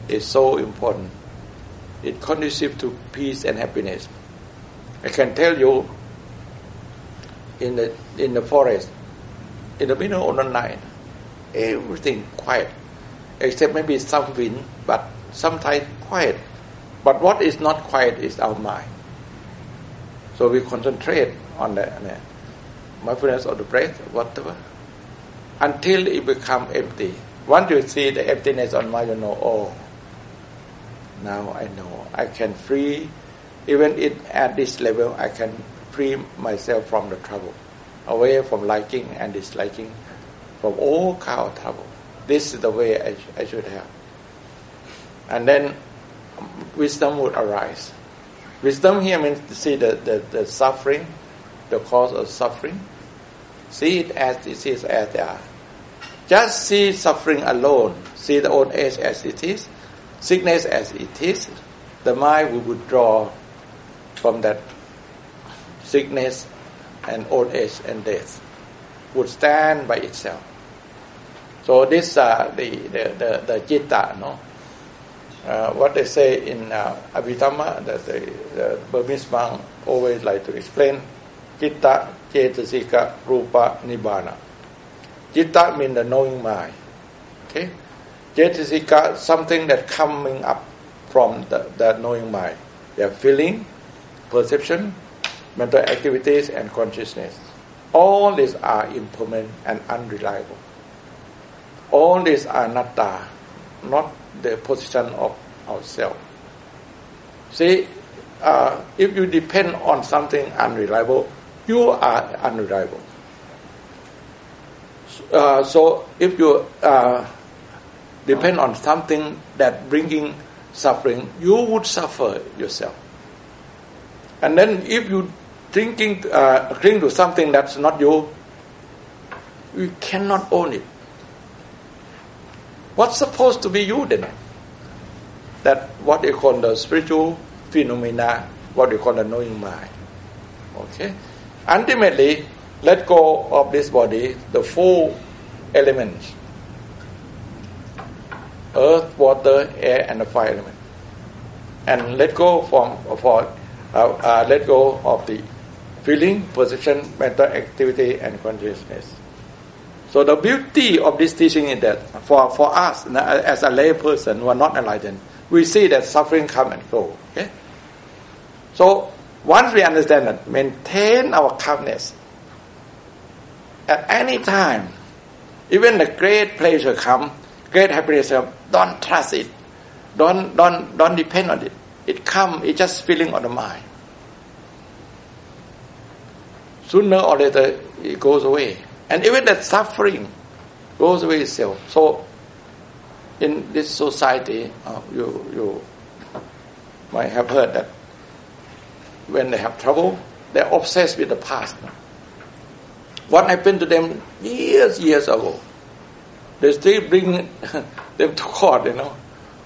is so important. It conducive to peace and happiness. I can tell you, in the forest, in the middle of the night, everything quiet, except maybe some wind, but sometimes quiet. But what is not quiet is our mind. So we concentrate on the mindfulness of the breath, whatever, until it becomes empty. Once you see the emptiness on mind, you know, oh, now I know. I can free, even at this level, I can free myself from the trouble, away from liking and disliking, from all kind of trouble. This is the way I should have. And then wisdom would arise. Wisdom here means to see the suffering, the cause of suffering. See it as it is, as they are. Just see suffering alone. See the old age as it is, sickness as it is. The mind will withdraw from that sickness and old age and death. Would stand by itself. So this the citta, no. What they say in Abhidhamma, that the Burmese monk always like to explain, citta, cetasika, rupa, nibbana. Citta means the knowing mind. Okay? Cetasika, something that coming up from the knowing mind. They are feeling, perception, mental activities, and consciousness. All these are impermanent and unreliable. All these are anatta, not the position of ourselves. See, if you depend on something unreliable, you are unreliable. So if you depend on something that bringing suffering, you would suffer yourself. And then if you cling to something that's not you, you cannot own it. What's supposed to be you then? That what they call the spiritual phenomena, what they call the knowing mind. Okay? Ultimately, let go of this body, the four elements: earth, water, air, and the fire element. And let go let go of the feeling, perception, mental activity, and consciousness. So the beauty of this teaching is that for us, as a lay person who are not enlightened, we see that suffering come and go. Okay? So once we understand that, maintain our calmness. At any time, even the great pleasure come, great happiness come, don't trust it. Don't depend on it. It comes, it's just feeling on the mind. Sooner or later, it goes away. And even that suffering goes away itself. So, in this society, you might have heard that when they have trouble, they're obsessed with the past. What happened to them years ago? They still bring them to court, you know.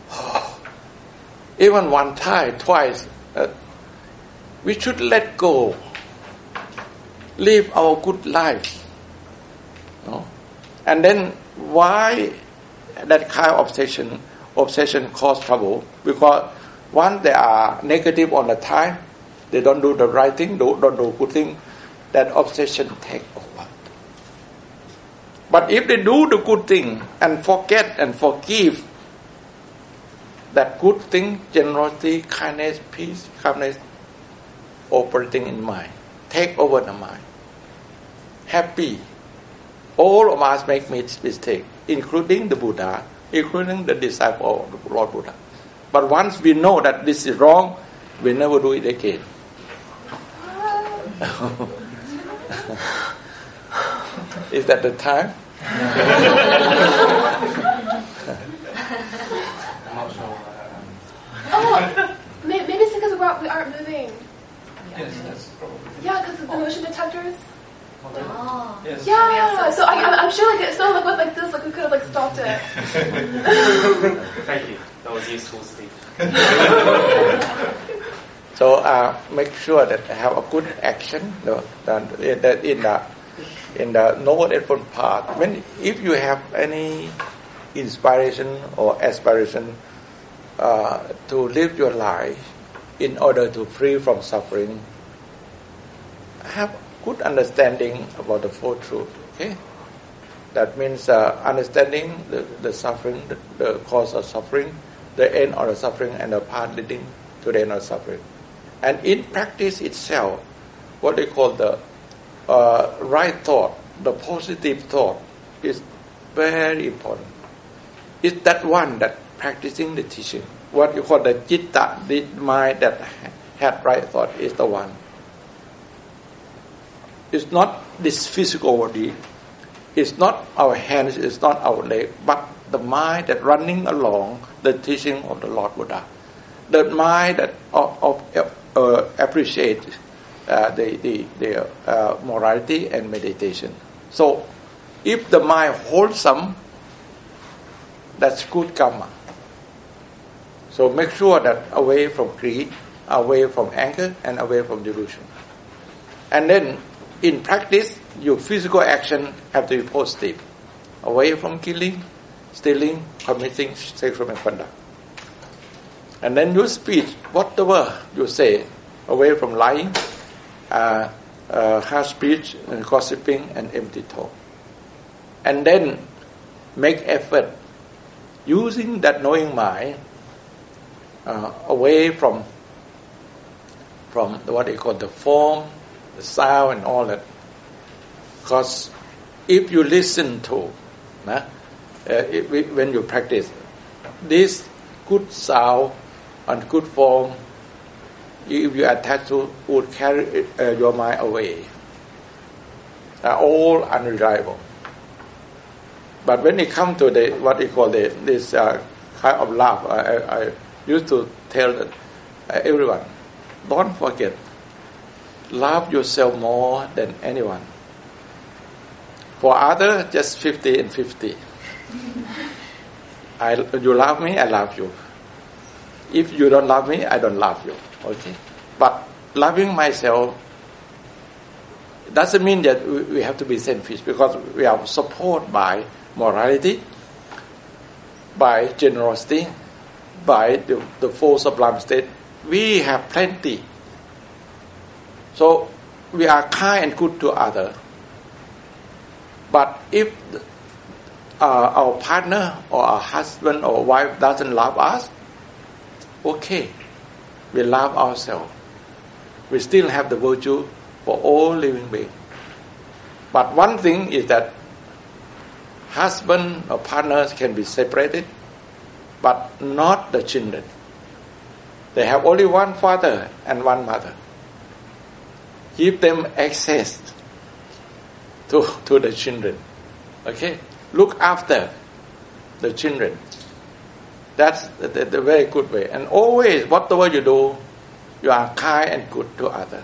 Even one time, twice. We should let go. Live our good life. No? And then why that kind of obsession cause trouble? Because once they are negative all the time, they don't do the right thing, don't do good thing, that obsession take over. But if they do the good thing and forget and forgive, that good thing, generosity, kindness, peace, calmness, operating in mind, take over the mind. Happy. All of us make mistakes, including the Buddha, including the disciple of the Lord Buddha. But once we know that this is wrong, we never do it again. Is that the time? Maybe it's because we aren't moving. Yes, that's probably. Yeah, because of the motion detectors. Oh. Yes. Yeah, so I'm sure like if someone went like this, like we could have like stopped it. Thank you. That was useful speech. So make sure that have a good action in the Noble Eightfold Path. If you have any inspiration or aspiration to live your life in order to free from suffering, have good understanding about the Four Truths. Okay, that means understanding the suffering, the cause of suffering, the end of the suffering, and the path leading to the end of suffering. And in practice itself, what they call the right thought, the positive thought, is very important. It's that one that practicing the teaching. What you call the citta, the mind that had right thought, is the one. It's not this physical body. It's not our hands. It's not our leg, but the mind that running along the teaching of the Lord Buddha. The mind that appreciates the morality and meditation. So, if the mind wholesome, that's good karma. So make sure that away from greed, away from anger, and away from delusion. And then, in practice, your physical action have to be positive. Away from killing, stealing, committing sexual misconduct. And then your speech, whatever you say, away from lying, harsh speech, and gossiping, and empty talk. And then make effort using that knowing mind away from what they call the form, the sound, and all that. Because if you listen to, when you practice, this good sound and good form, if you attach to, would carry your mind away. Are all unreliable. But when it comes to the what they call this kind of love, I used to tell everyone, don't forget, love yourself more than anyone. For others, just 50 and 50. You love me, I love you. If you don't love me, I don't love you. Okay? But loving myself doesn't mean that we have to be selfish, because we are supported by morality, by generosity, by the Four Sublime States. We have plenty. So we are kind and good to others. But if our partner or our husband or wife doesn't love us, okay, we love ourselves. We still have the virtue for all living beings. But one thing is that husband or partners can be separated, but not the children. They have only one father and one mother. Give them access to the children. Okay? Look after the children. That's the very good way. And always, whatever you do, you are kind and good to others.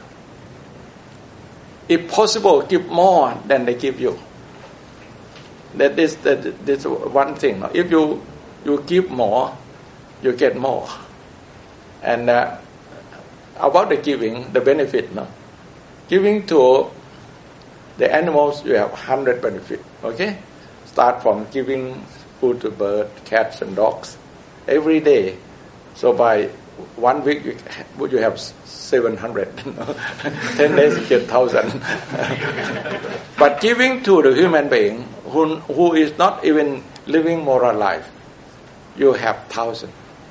If possible, give more than they give you. That is one thing. If you give more, you get more. And about the giving, the benefit, no? Giving to the animals, you have 100 benefits. Okay? Start from giving food to birds, cats, and dogs every day. So by 1 week, you have 700. 10 days, you get 1,000. But giving to the human being who is not even living moral life, you have 1,000.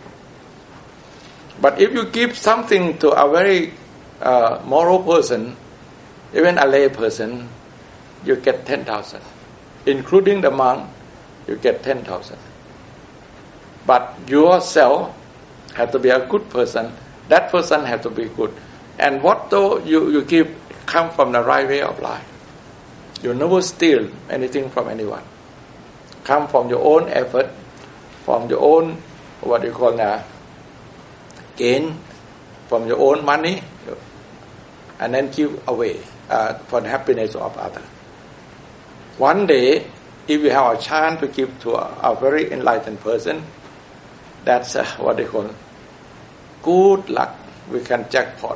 But if you give something to a very moral person, even a lay person, you get 10,000. Including the monk, you get 10,000. But yourself have to be a good person. That person have to be good. And what though you give come from the right way of life. You never steal anything from anyone. Come from your own effort, from your own, what you call gain, from your own money, and then give away for the happiness of others. One day, if you have a chance to give to a very enlightened person, that's what they call good luck. We can jackpot.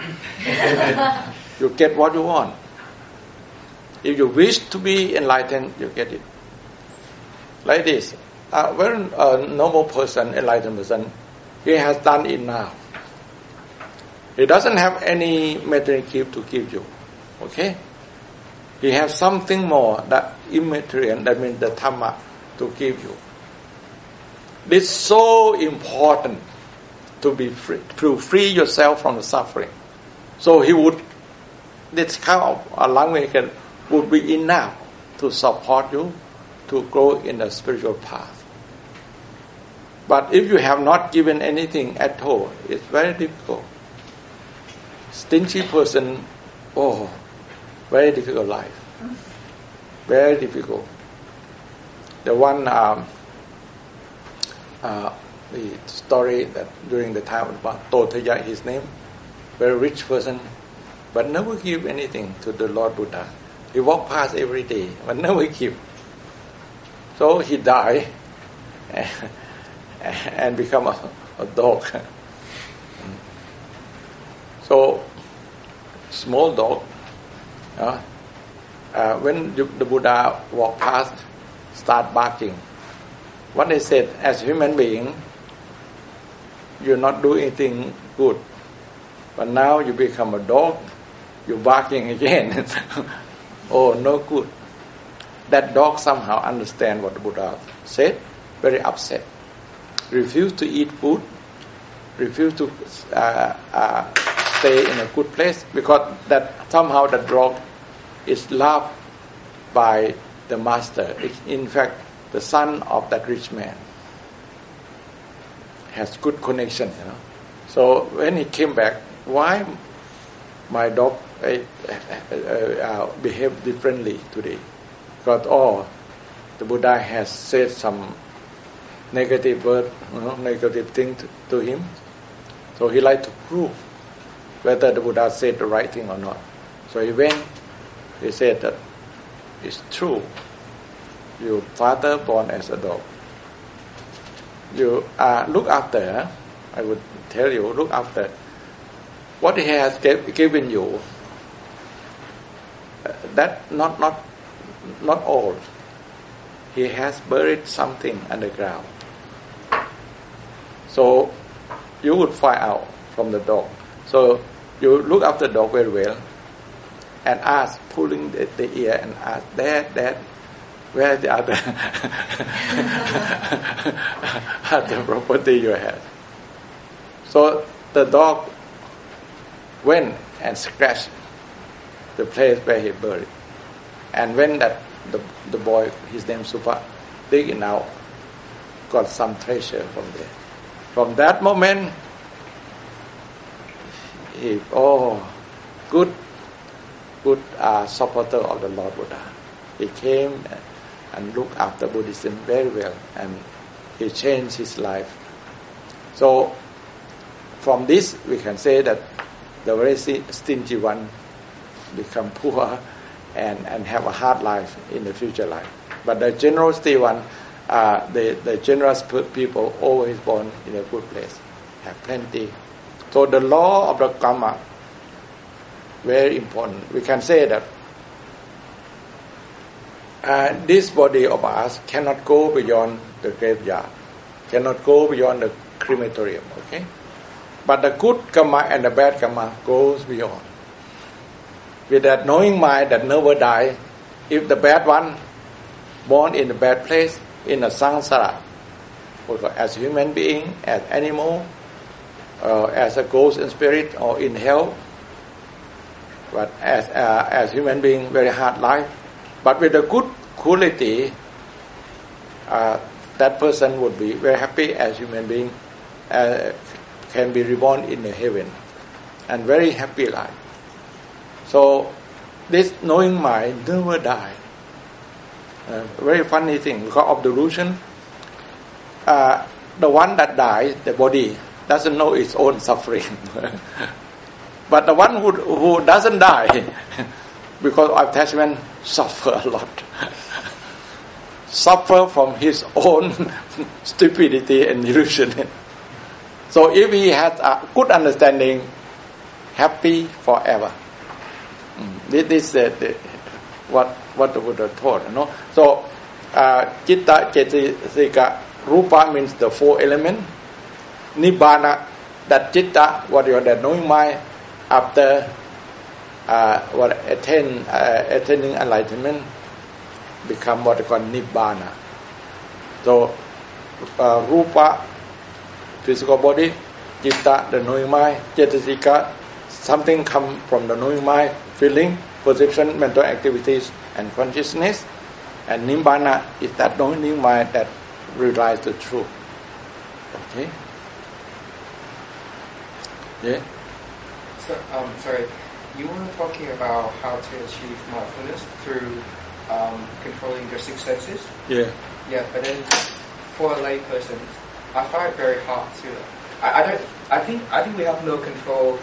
You get what you want. If you wish to be enlightened, you get it. Like this. A very normal person, enlightened person, He has done it now. He doesn't have any material gift to give you. Okay? He has something more, that immaterial, that means the Dhamma, to give you. This is so important to be free, to free yourself from the suffering. So he would, this kind of a language would be enough to support you to grow in the spiritual path. But if you have not given anything at all, it's very difficult. Stingy person, very difficult life. Very difficult. The one, the story that during the time of Totaya, his name, very rich person, but never give anything to the Lord Buddha. He walked past every day, but never give. So he died and become a dog. So, small dog, when the Buddha walked past, start barking. What they said, as human being, you're not doing anything good. But now you become a dog, you're barking again. Oh, no good. That dog somehow understand what the Buddha said, very upset. Refuse to eat food, refuse to stay in a good place, because that somehow the dog is loved by the master. In fact, the son of that rich man has good connection, So when he came back, why my dog behave differently today? Because the Buddha has said some negative word, negative thing to him. So he like to prove whether the Buddha said the right thing or not. So he went. He said that it's true. Your father born as a dog. You look after. I would tell you, look after what he has given you. That not all. He has buried something underground. So you would find out from the dog. So you look after the dog very well, and ask, pulling the ear, and ask, Dad, where the other other property you have? So the dog went and scratched the place where he buried. And when the boy, his name Supa, dig it out, got some treasure from there. From that moment, he good supporter of the Lord Buddha. He came and looked after Buddhism very well, and he changed his life. So from this we can say that the very stingy one become poor and have a hard life in the future life. But the generosity one, the generous people always born in a good place, have plenty. So the law of the karma, very important. We can say that this body of us cannot go beyond the graveyard, cannot go beyond the crematorium, okay? But the good karma and the bad karma goes beyond. With that knowing mind that never die, if the bad one born in a bad place, in a samsara, as a human being, as animal, as a ghost and spirit, or in hell, but as human being, very hard life. But with a good quality, that person would be very happy as human being, can be reborn in the heaven, and very happy life. So this knowing mind never die. Very funny thing, because of delusion, the one that dies, the body, doesn't know its own suffering. But the one who doesn't die, because of attachment, suffer a lot. Suffer from his own stupidity and delusion. So if he has a good understanding, happy forever. This is what the Buddha taught. So, Citta, Cetasika, Rupa means the four elements. Nibbana, that citta, what you are the knowing mind, after attaining enlightenment, become what they call Nibbana. So, Rupa, physical body, citta, the knowing mind, cetasika, something come from the knowing mind, feeling, perception, mental activities, and consciousness. And Nibbana is that knowing mind that realizes the truth. Okay? Yeah? So, sorry, you were talking about how to achieve mindfulness through controlling your six senses. Yeah. Yeah, but then for a lay person, I find it very hard to. I think we have no control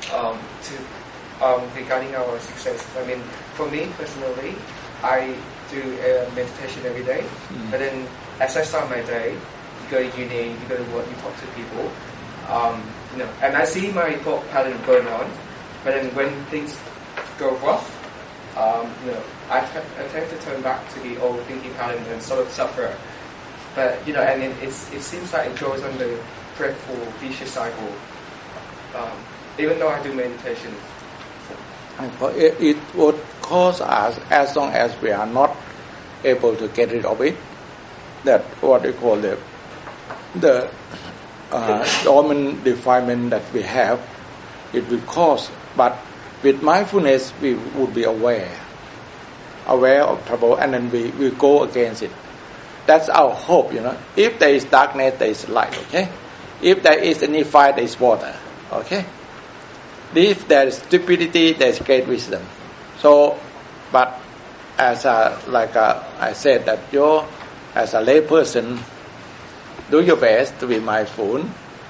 regarding our six senses. I mean, for me personally, I do meditation every day. But then as I start my day, you go to uni, you go to work, you talk to people, and I see my thought pattern going on. But then when things go rough, I tend to turn back to the old thinking pattern and sort of suffer. But and it seems like it goes on the dreadful vicious cycle. Even though I do meditation, it would cause us, as long as we are not able to get rid of it, that what we call the dormant defilement that we have, it will cause. But with mindfulness, we would be aware of trouble, and then we go against it. That's our hope, If there is darkness, there is light, okay? If there is any fire, there is water, okay? If there is stupidity, there is great wisdom. So, but as I said, that you, as a lay person, do your best to be mindful.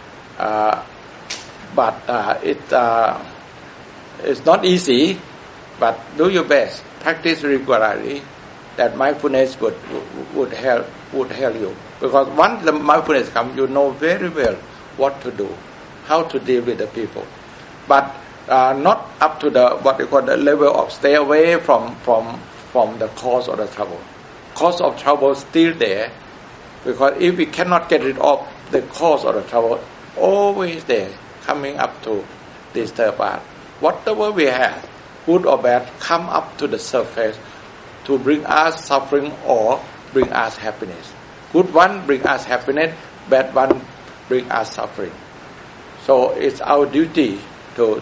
But it's not easy. But do your best. Practice regularly. That mindfulness would help you, because once the mindfulness comes, you know very well what to do, how to deal with the people, but not up to the what they call the level of stay away from the cause of the trouble. Cause of trouble still there, because if we cannot get rid of the cause of the trouble, always there, coming up to disturb us. Whatever we have, good or bad, come up to the surface to bring us suffering or bring us happiness. Good one bring us happiness, bad one bring us suffering. So it's our duty to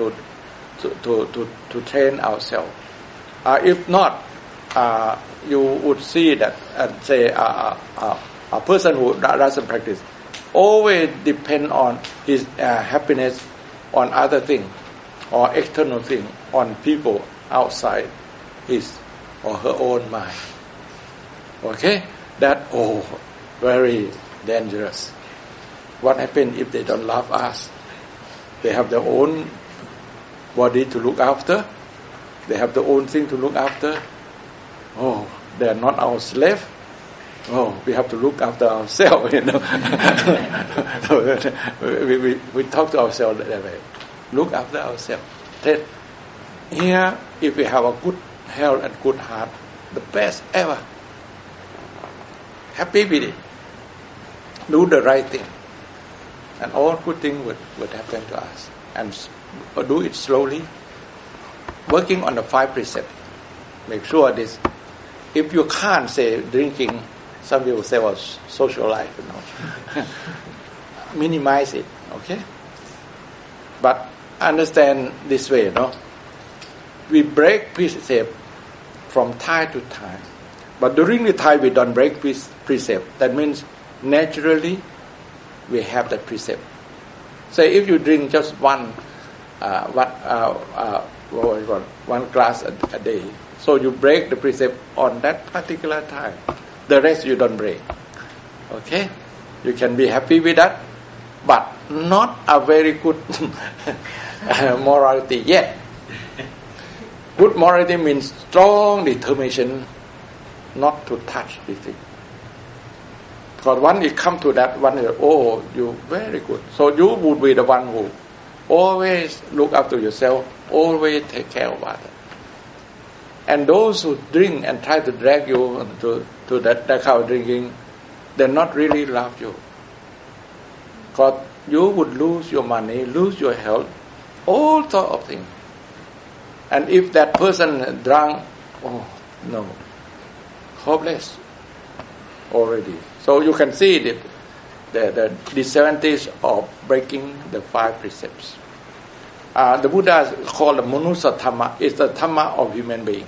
train ourselves. If not, you would see that say a person who doesn't practice always depend on his happiness on other things or external things, on people outside his or her own mind. Okay? That, very dangerous. What happens if they don't love us? They have their own body to look after. They have their own thing to look after. They are not our slave. We have to look after ourselves, So we talk to ourselves that way. Look after ourselves. Here, if we have a good health and good heart, the best ever. Happy with it. Do the right thing. And all good things would happen to us. And do it slowly. Working on the 5 precepts. Make sure this. If you can't say drinking, some people say social life, minimize it, okay? But understand this way, we break precept from time to time. But during the time we don't break precept, that means naturally we have that precept. Say if you drink just one glass a day, so you break the precept on that particular time. The rest you don't break. Okay? You can be happy with that, but not a very good morality yet. Good morality means strong determination not to touch this thing. Because once you come to that one, you're very good. So you would be the one who always look after yourself, always take care of others. And those who drink and try to drag you to that kind of drinking, they not really love you. because you would lose your money, lose your health, all sort of things. And if that person drunk, oh no, hopeless already. So you can see the disadvantage of breaking the 5 precepts. The Buddha called the Manusa Dhamma. It's the Dhamma of human being.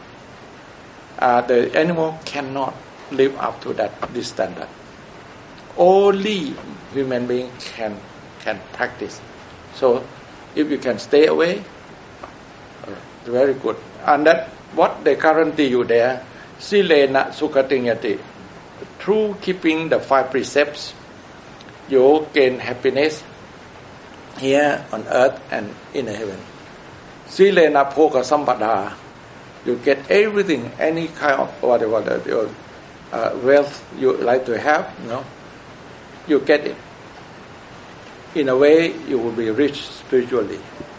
The animal cannot live up to this standard. Only human being can practice. So if you can stay away, very good. And that what they guarantee you there, Silena Sukatinyati. Through keeping the 5 precepts, you gain happiness here on earth and in heaven. Silena Poka Sampada, you get everything, any kind of whatever your wealth you like to have, you get it. In a way, you will be rich spiritually.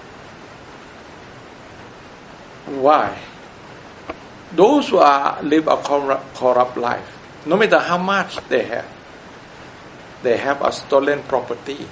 Why? Those who live a corrupt life, no matter how much they have a stolen property.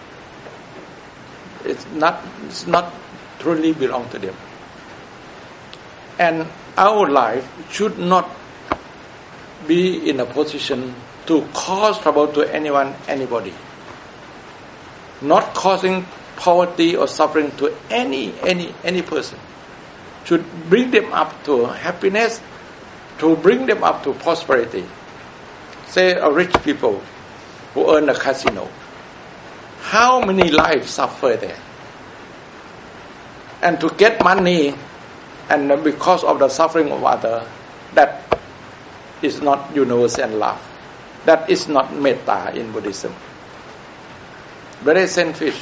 It's not truly belong to them. And our life should not be in a position to cause trouble to anybody. Not causing poverty or suffering to any person. Should bring them up to happiness, to bring them up to prosperity. Say a rich people who earn a casino. How many lives suffer there? And to get money, and because of the suffering of others, that is not universal love. That is not metta in Buddhism. Very selfish.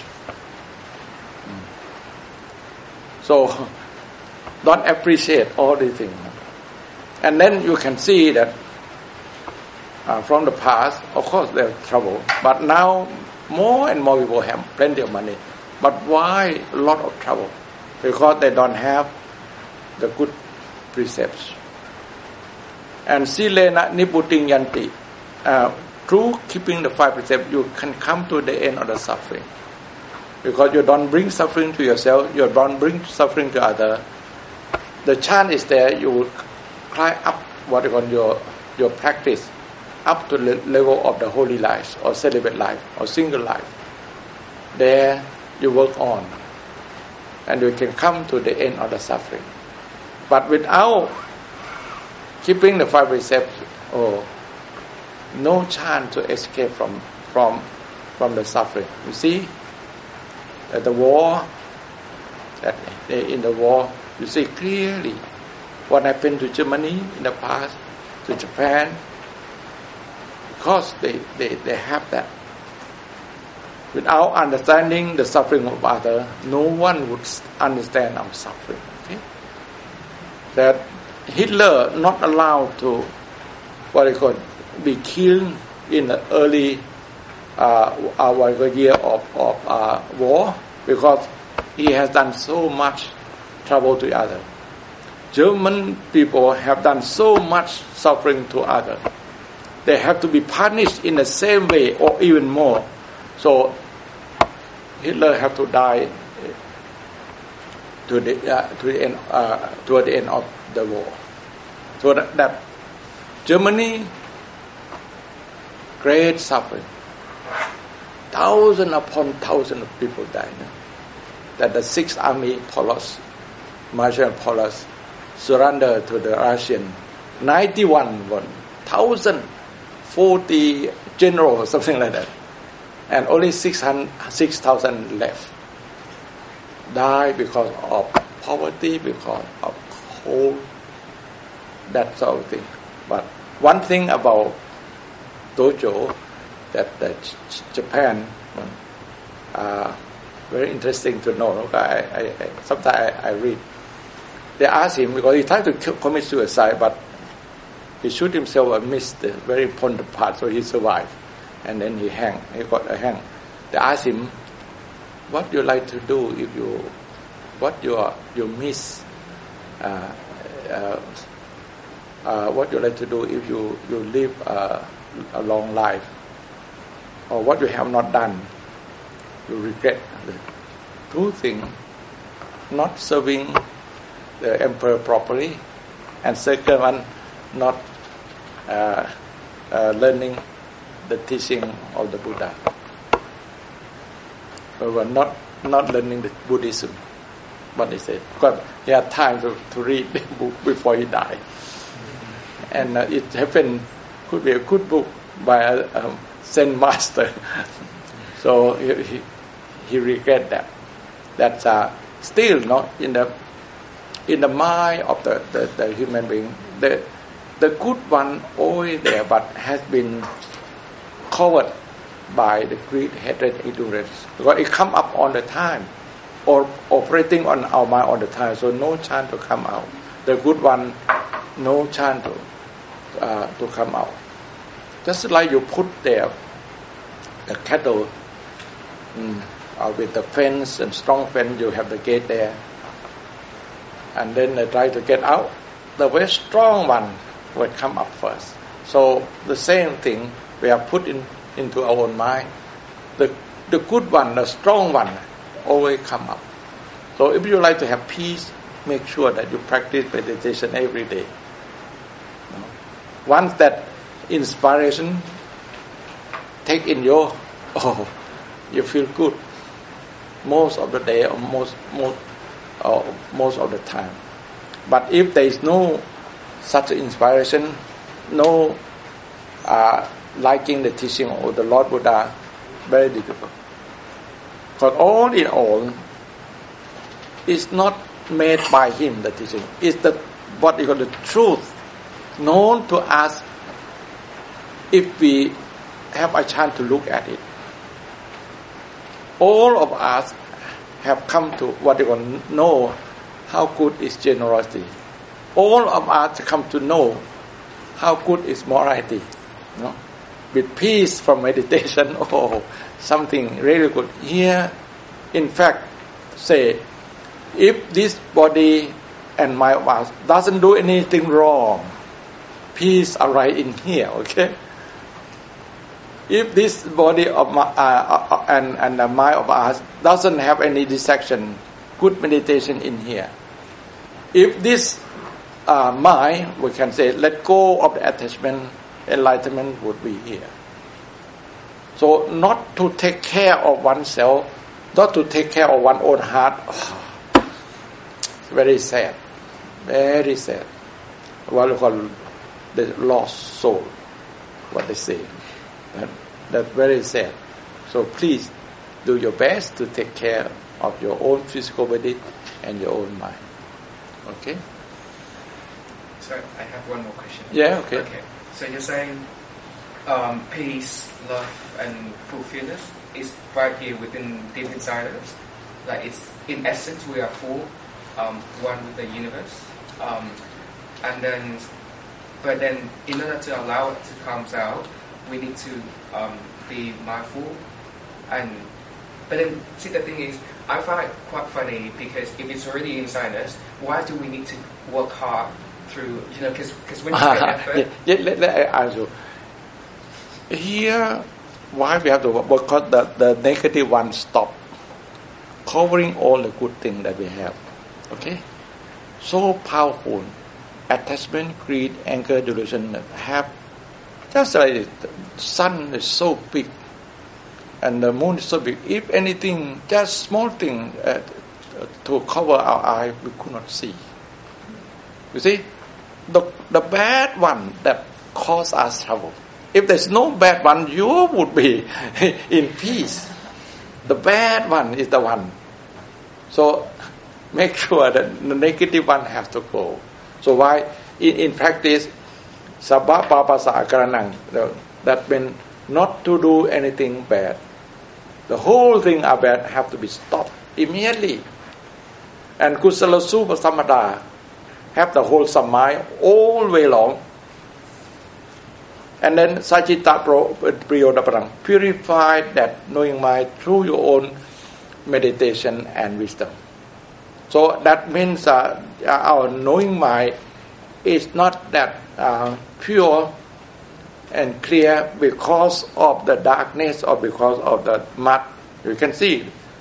So, don't appreciate all these things. And then you can see that from the past, of course there's trouble, but now more and more people have plenty of money. But why a lot of trouble? Because they don't have the good precepts. And silena niputing yanti, through keeping the 5 precepts, you can come to the end of the suffering. Because you don't bring suffering to yourself, you don't bring suffering to others. The chance is there, you will climb up what you call your practice, up to the level of the holy life, or celibate life, or single life. There you work on, and you can come to the end of the suffering. But without keeping the 5 precepts, no chance to escape from the suffering. You see, at the war, in the war, you see clearly what happened to Germany in the past, to Japan, because they have that. Without understanding the suffering of others, no one would understand our suffering. Okay? That Hitler not allowed to be killed in the early year of war, because he has done so much trouble to others. German people have done so much suffering to others. They have to be punished in the same way or even more. So Hitler have to die toward the end of the war. So that Germany, great suffering. Thousands upon thousands of people died. That the 6th Army, Marshal Paulus, surrendered to the Russian. 91,040 generals, something like that. And only 6,000 left. Died because of poverty, because of cold, that sort of thing. But one thing about Dojo, that Japan, very interesting to know. Sometimes I read. They asked him, because he tried to commit suicide, but he shoot himself and missed the very important part, so he survived. And then he got a hang. They asked him, what you like to do if you miss, what you like to do if you live a long life. or what you have not done, you regret. The two things: not serving the emperor properly, and second one, not learning the teaching of the Buddha. Or not learning the Buddhism. What they say, because he had time to read the book before he died, and it happened. Could be a good book by a Zen master. So he regret that. That's still not in the mind of the human being. The good one always there, but has been covered by the greed, hatred, ignorance, because it come up all the time, or operating on our mind all the time. So no chance to come out. The good one, no chance to come out. Just like you put there the cattle with the fence and strong fence, you have the gate there, and then they try to get out. The very strong one will come up first. So the same thing we have put into our own mind. The good one, the strong one, always come up. So if you like to have peace, make sure that you practice meditation every day. Once that inspiration take in you, you feel good most of the day, or most of the time. But if there is no such inspiration, no liking the teaching of the Lord Buddha, very difficult. But all in all, it's not made by him, the teaching. It's what you call the truth, known to us if we have a chance to look at it. All of us have come to what you call know how good is generosity. All of us come to know how good is morality. No? With peace from meditation, something really good. Here, in fact, say, if this body and mind of us doesn't do anything wrong, peace arise in here, okay? If this body of and the mind of us doesn't have any distraction, good meditation in here. If this mind, we can say, let go of the attachment, enlightenment would be here. So not to take care of oneself, not to take care of one's own heart, very sad, very sad. What we call the lost soul, what they say. That's very sad. So please do your best to take care of your own physical body and your own mind. Okay? So I have one more question. Yeah, okay. So you're saying peace, love, and fulfillment is right here within deep inside us. Like it's in essence we are full, one with the universe. But then in order to allow it to come out, we need to be mindful. But then see, the thing is, I find it quite funny because if it's already inside us, why do we need to work hard through, because when you spend effort... Let I ask you. Here, why we have to work? Because the negative one stop covering all the good things that we have. Okay? So powerful. Attachment, greed, anger, delusion have just like the sun is so big and the moon is so big. If anything, just small thing to cover our eye, we could not see. You see, the bad one that cause us trouble. If there's no bad one, you would be in peace. The bad one is the one. So make sure that the negative one has to go. So why in practice, sabba papasa karanang, that means not to do anything bad. The whole thing are bad have to be stopped immediately. And kusala supa samadha, have the wholesome mind all way long. And then sajita priyodaparang, purify that knowing mind through your own meditation and wisdom. So that means our knowing mind is not that pure and clear because of the darkness or because of the mud. You can see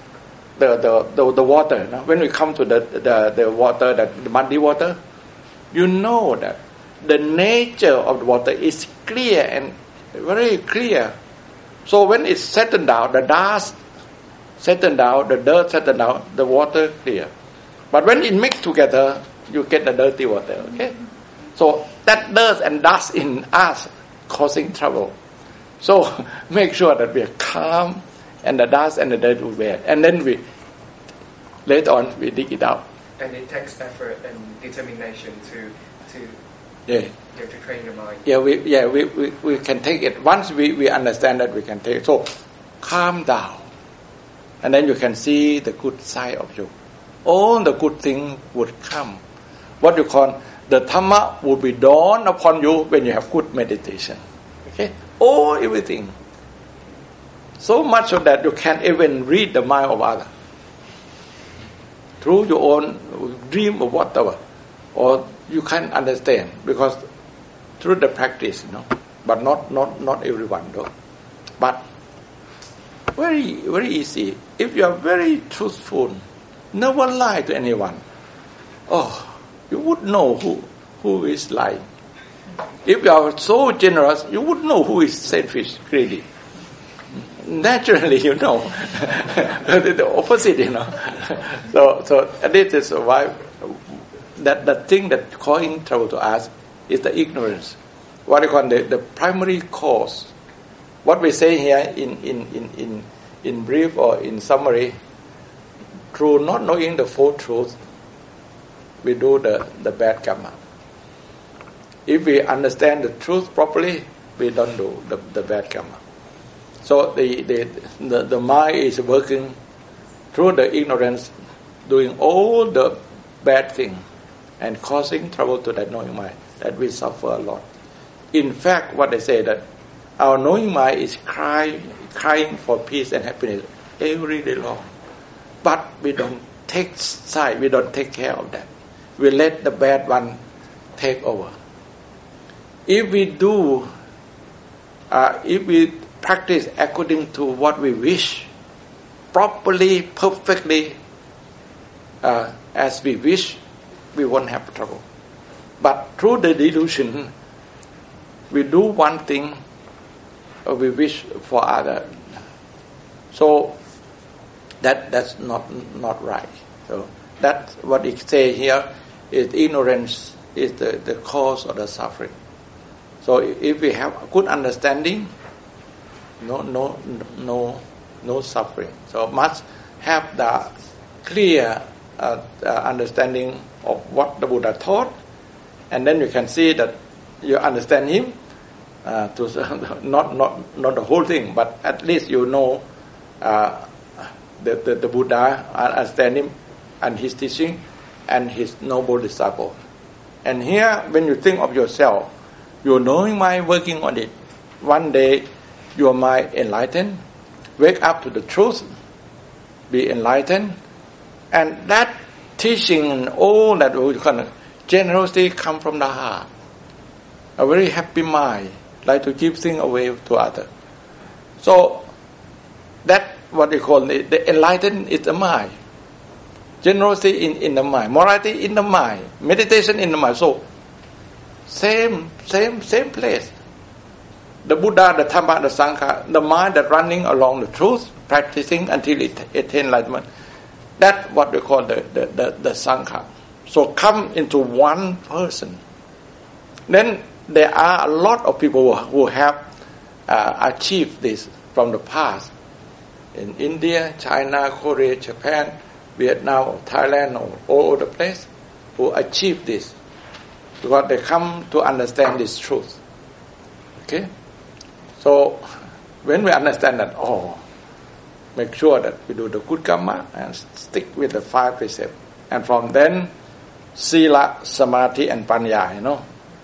the water. No? When we come to the water, the muddy water, you know that the nature of the water is clear and very clear. So when it's settled down, the dust settled down, the dirt settled down, the water clear. But when it mix together, you get the dirty water. Okay, so that dirt and dust in us causing trouble. So make sure that we are calm, and the dust and the dirt will be, and then we later on we dig it out. And it takes effort and determination to yeah. You have to train your mind. We can take it. Once we understand that, we can take it. So calm down, and then you can see the good side of you. All the good things would come. What you call the Dhamma will be dawned upon you when you have good meditation. Okay, everything. So much so that you can't even read the mind of others through your own dream or whatever, or you can't understand because through the practice, but not everyone though. But very, very easy. If you are very truthful, never lie to anyone. You would know who is lying. If you are so generous, you would know who is selfish, greedy. Naturally, the opposite, So this is why that the thing that causing trouble to us is the ignorance. What we call the primary cause. What we say here in brief or in summary, through not knowing the full truth, we do the bad karma. If we understand the truth properly, we don't do the bad karma. So the mind is working through the ignorance, doing all the bad things and causing trouble to that knowing mind, that we suffer a lot. In fact, what they say that our knowing mind is crying for peace and happiness every day long. But we don't take side, we don't take care of that. We let the bad one take over. If we practice according to what we wish, properly, perfectly, as we wish, we won't have trouble. But through the delusion, we do one thing, or we wish for other. So that's not right. So that's what it say here is ignorance is the cause of the suffering. So if we have a good understanding, no suffering. So must have the clear understanding of what the Buddha taught, and then you can see that you understand him. To not the whole thing, but at least the Buddha, understand him and his teaching and his noble disciple. And here, when you think of yourself, your knowing mind working on it, one day your mind enlightened, wake up to the truth, be enlightened, and that teaching and all that generosity come from the heart. A very happy mind, like to give things away to others. So that what they call the enlightened is the mind. Generosity in the mind, morality in the mind, meditation in the mind. So same place. The Buddha, the Dhamma, the Sangha, the mind that running along the truth, practicing until it attain enlightenment. That's what we call the Sangha. So come into one person. Then there are a lot of people who have achieved this from the past. In India, China, Korea, Japan, Vietnam, Thailand, all over the place, who achieve this. Because they come to understand this truth. Okay? So, when we understand that, make sure that we do the good karma and stick with the 5 precepts. And from then, Sila, Samadhi and Panya,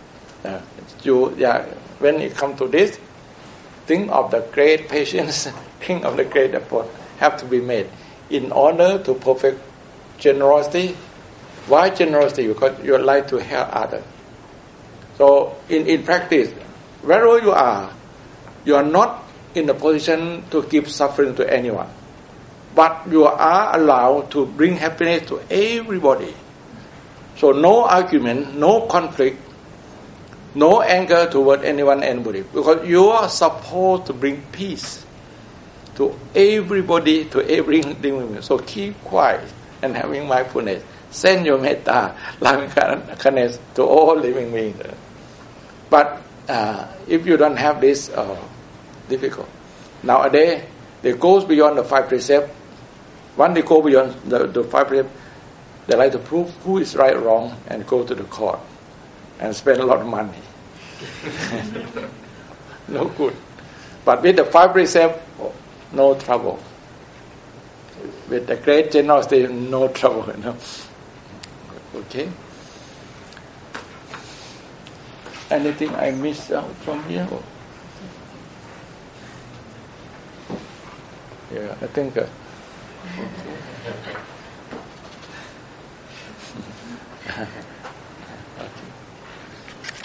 when you come to this, think of the great patience, think of the great effort have to be made in order to perfect generosity. Why generosity? Because you like to help others. So in practice, wherever you are not in a position to give suffering to anyone, but you are allowed to bring happiness to everybody. So no argument, no conflict, no anger toward anybody, because you are supposed to bring peace to everybody, to every living being. So keep quiet and having mindfulness. Send your metta, loving kindness to all living beings. But if you don't have this, difficult. Nowadays, they goes beyond the 5 precepts. Once they go beyond the 5 precepts, they like to prove who is right or wrong and go to the court and spend a lot of money. No good. But with the 5 precepts, no trouble. With the great generosity, no trouble. Okay. Anything I missed out from here? Yeah, I think. Okay.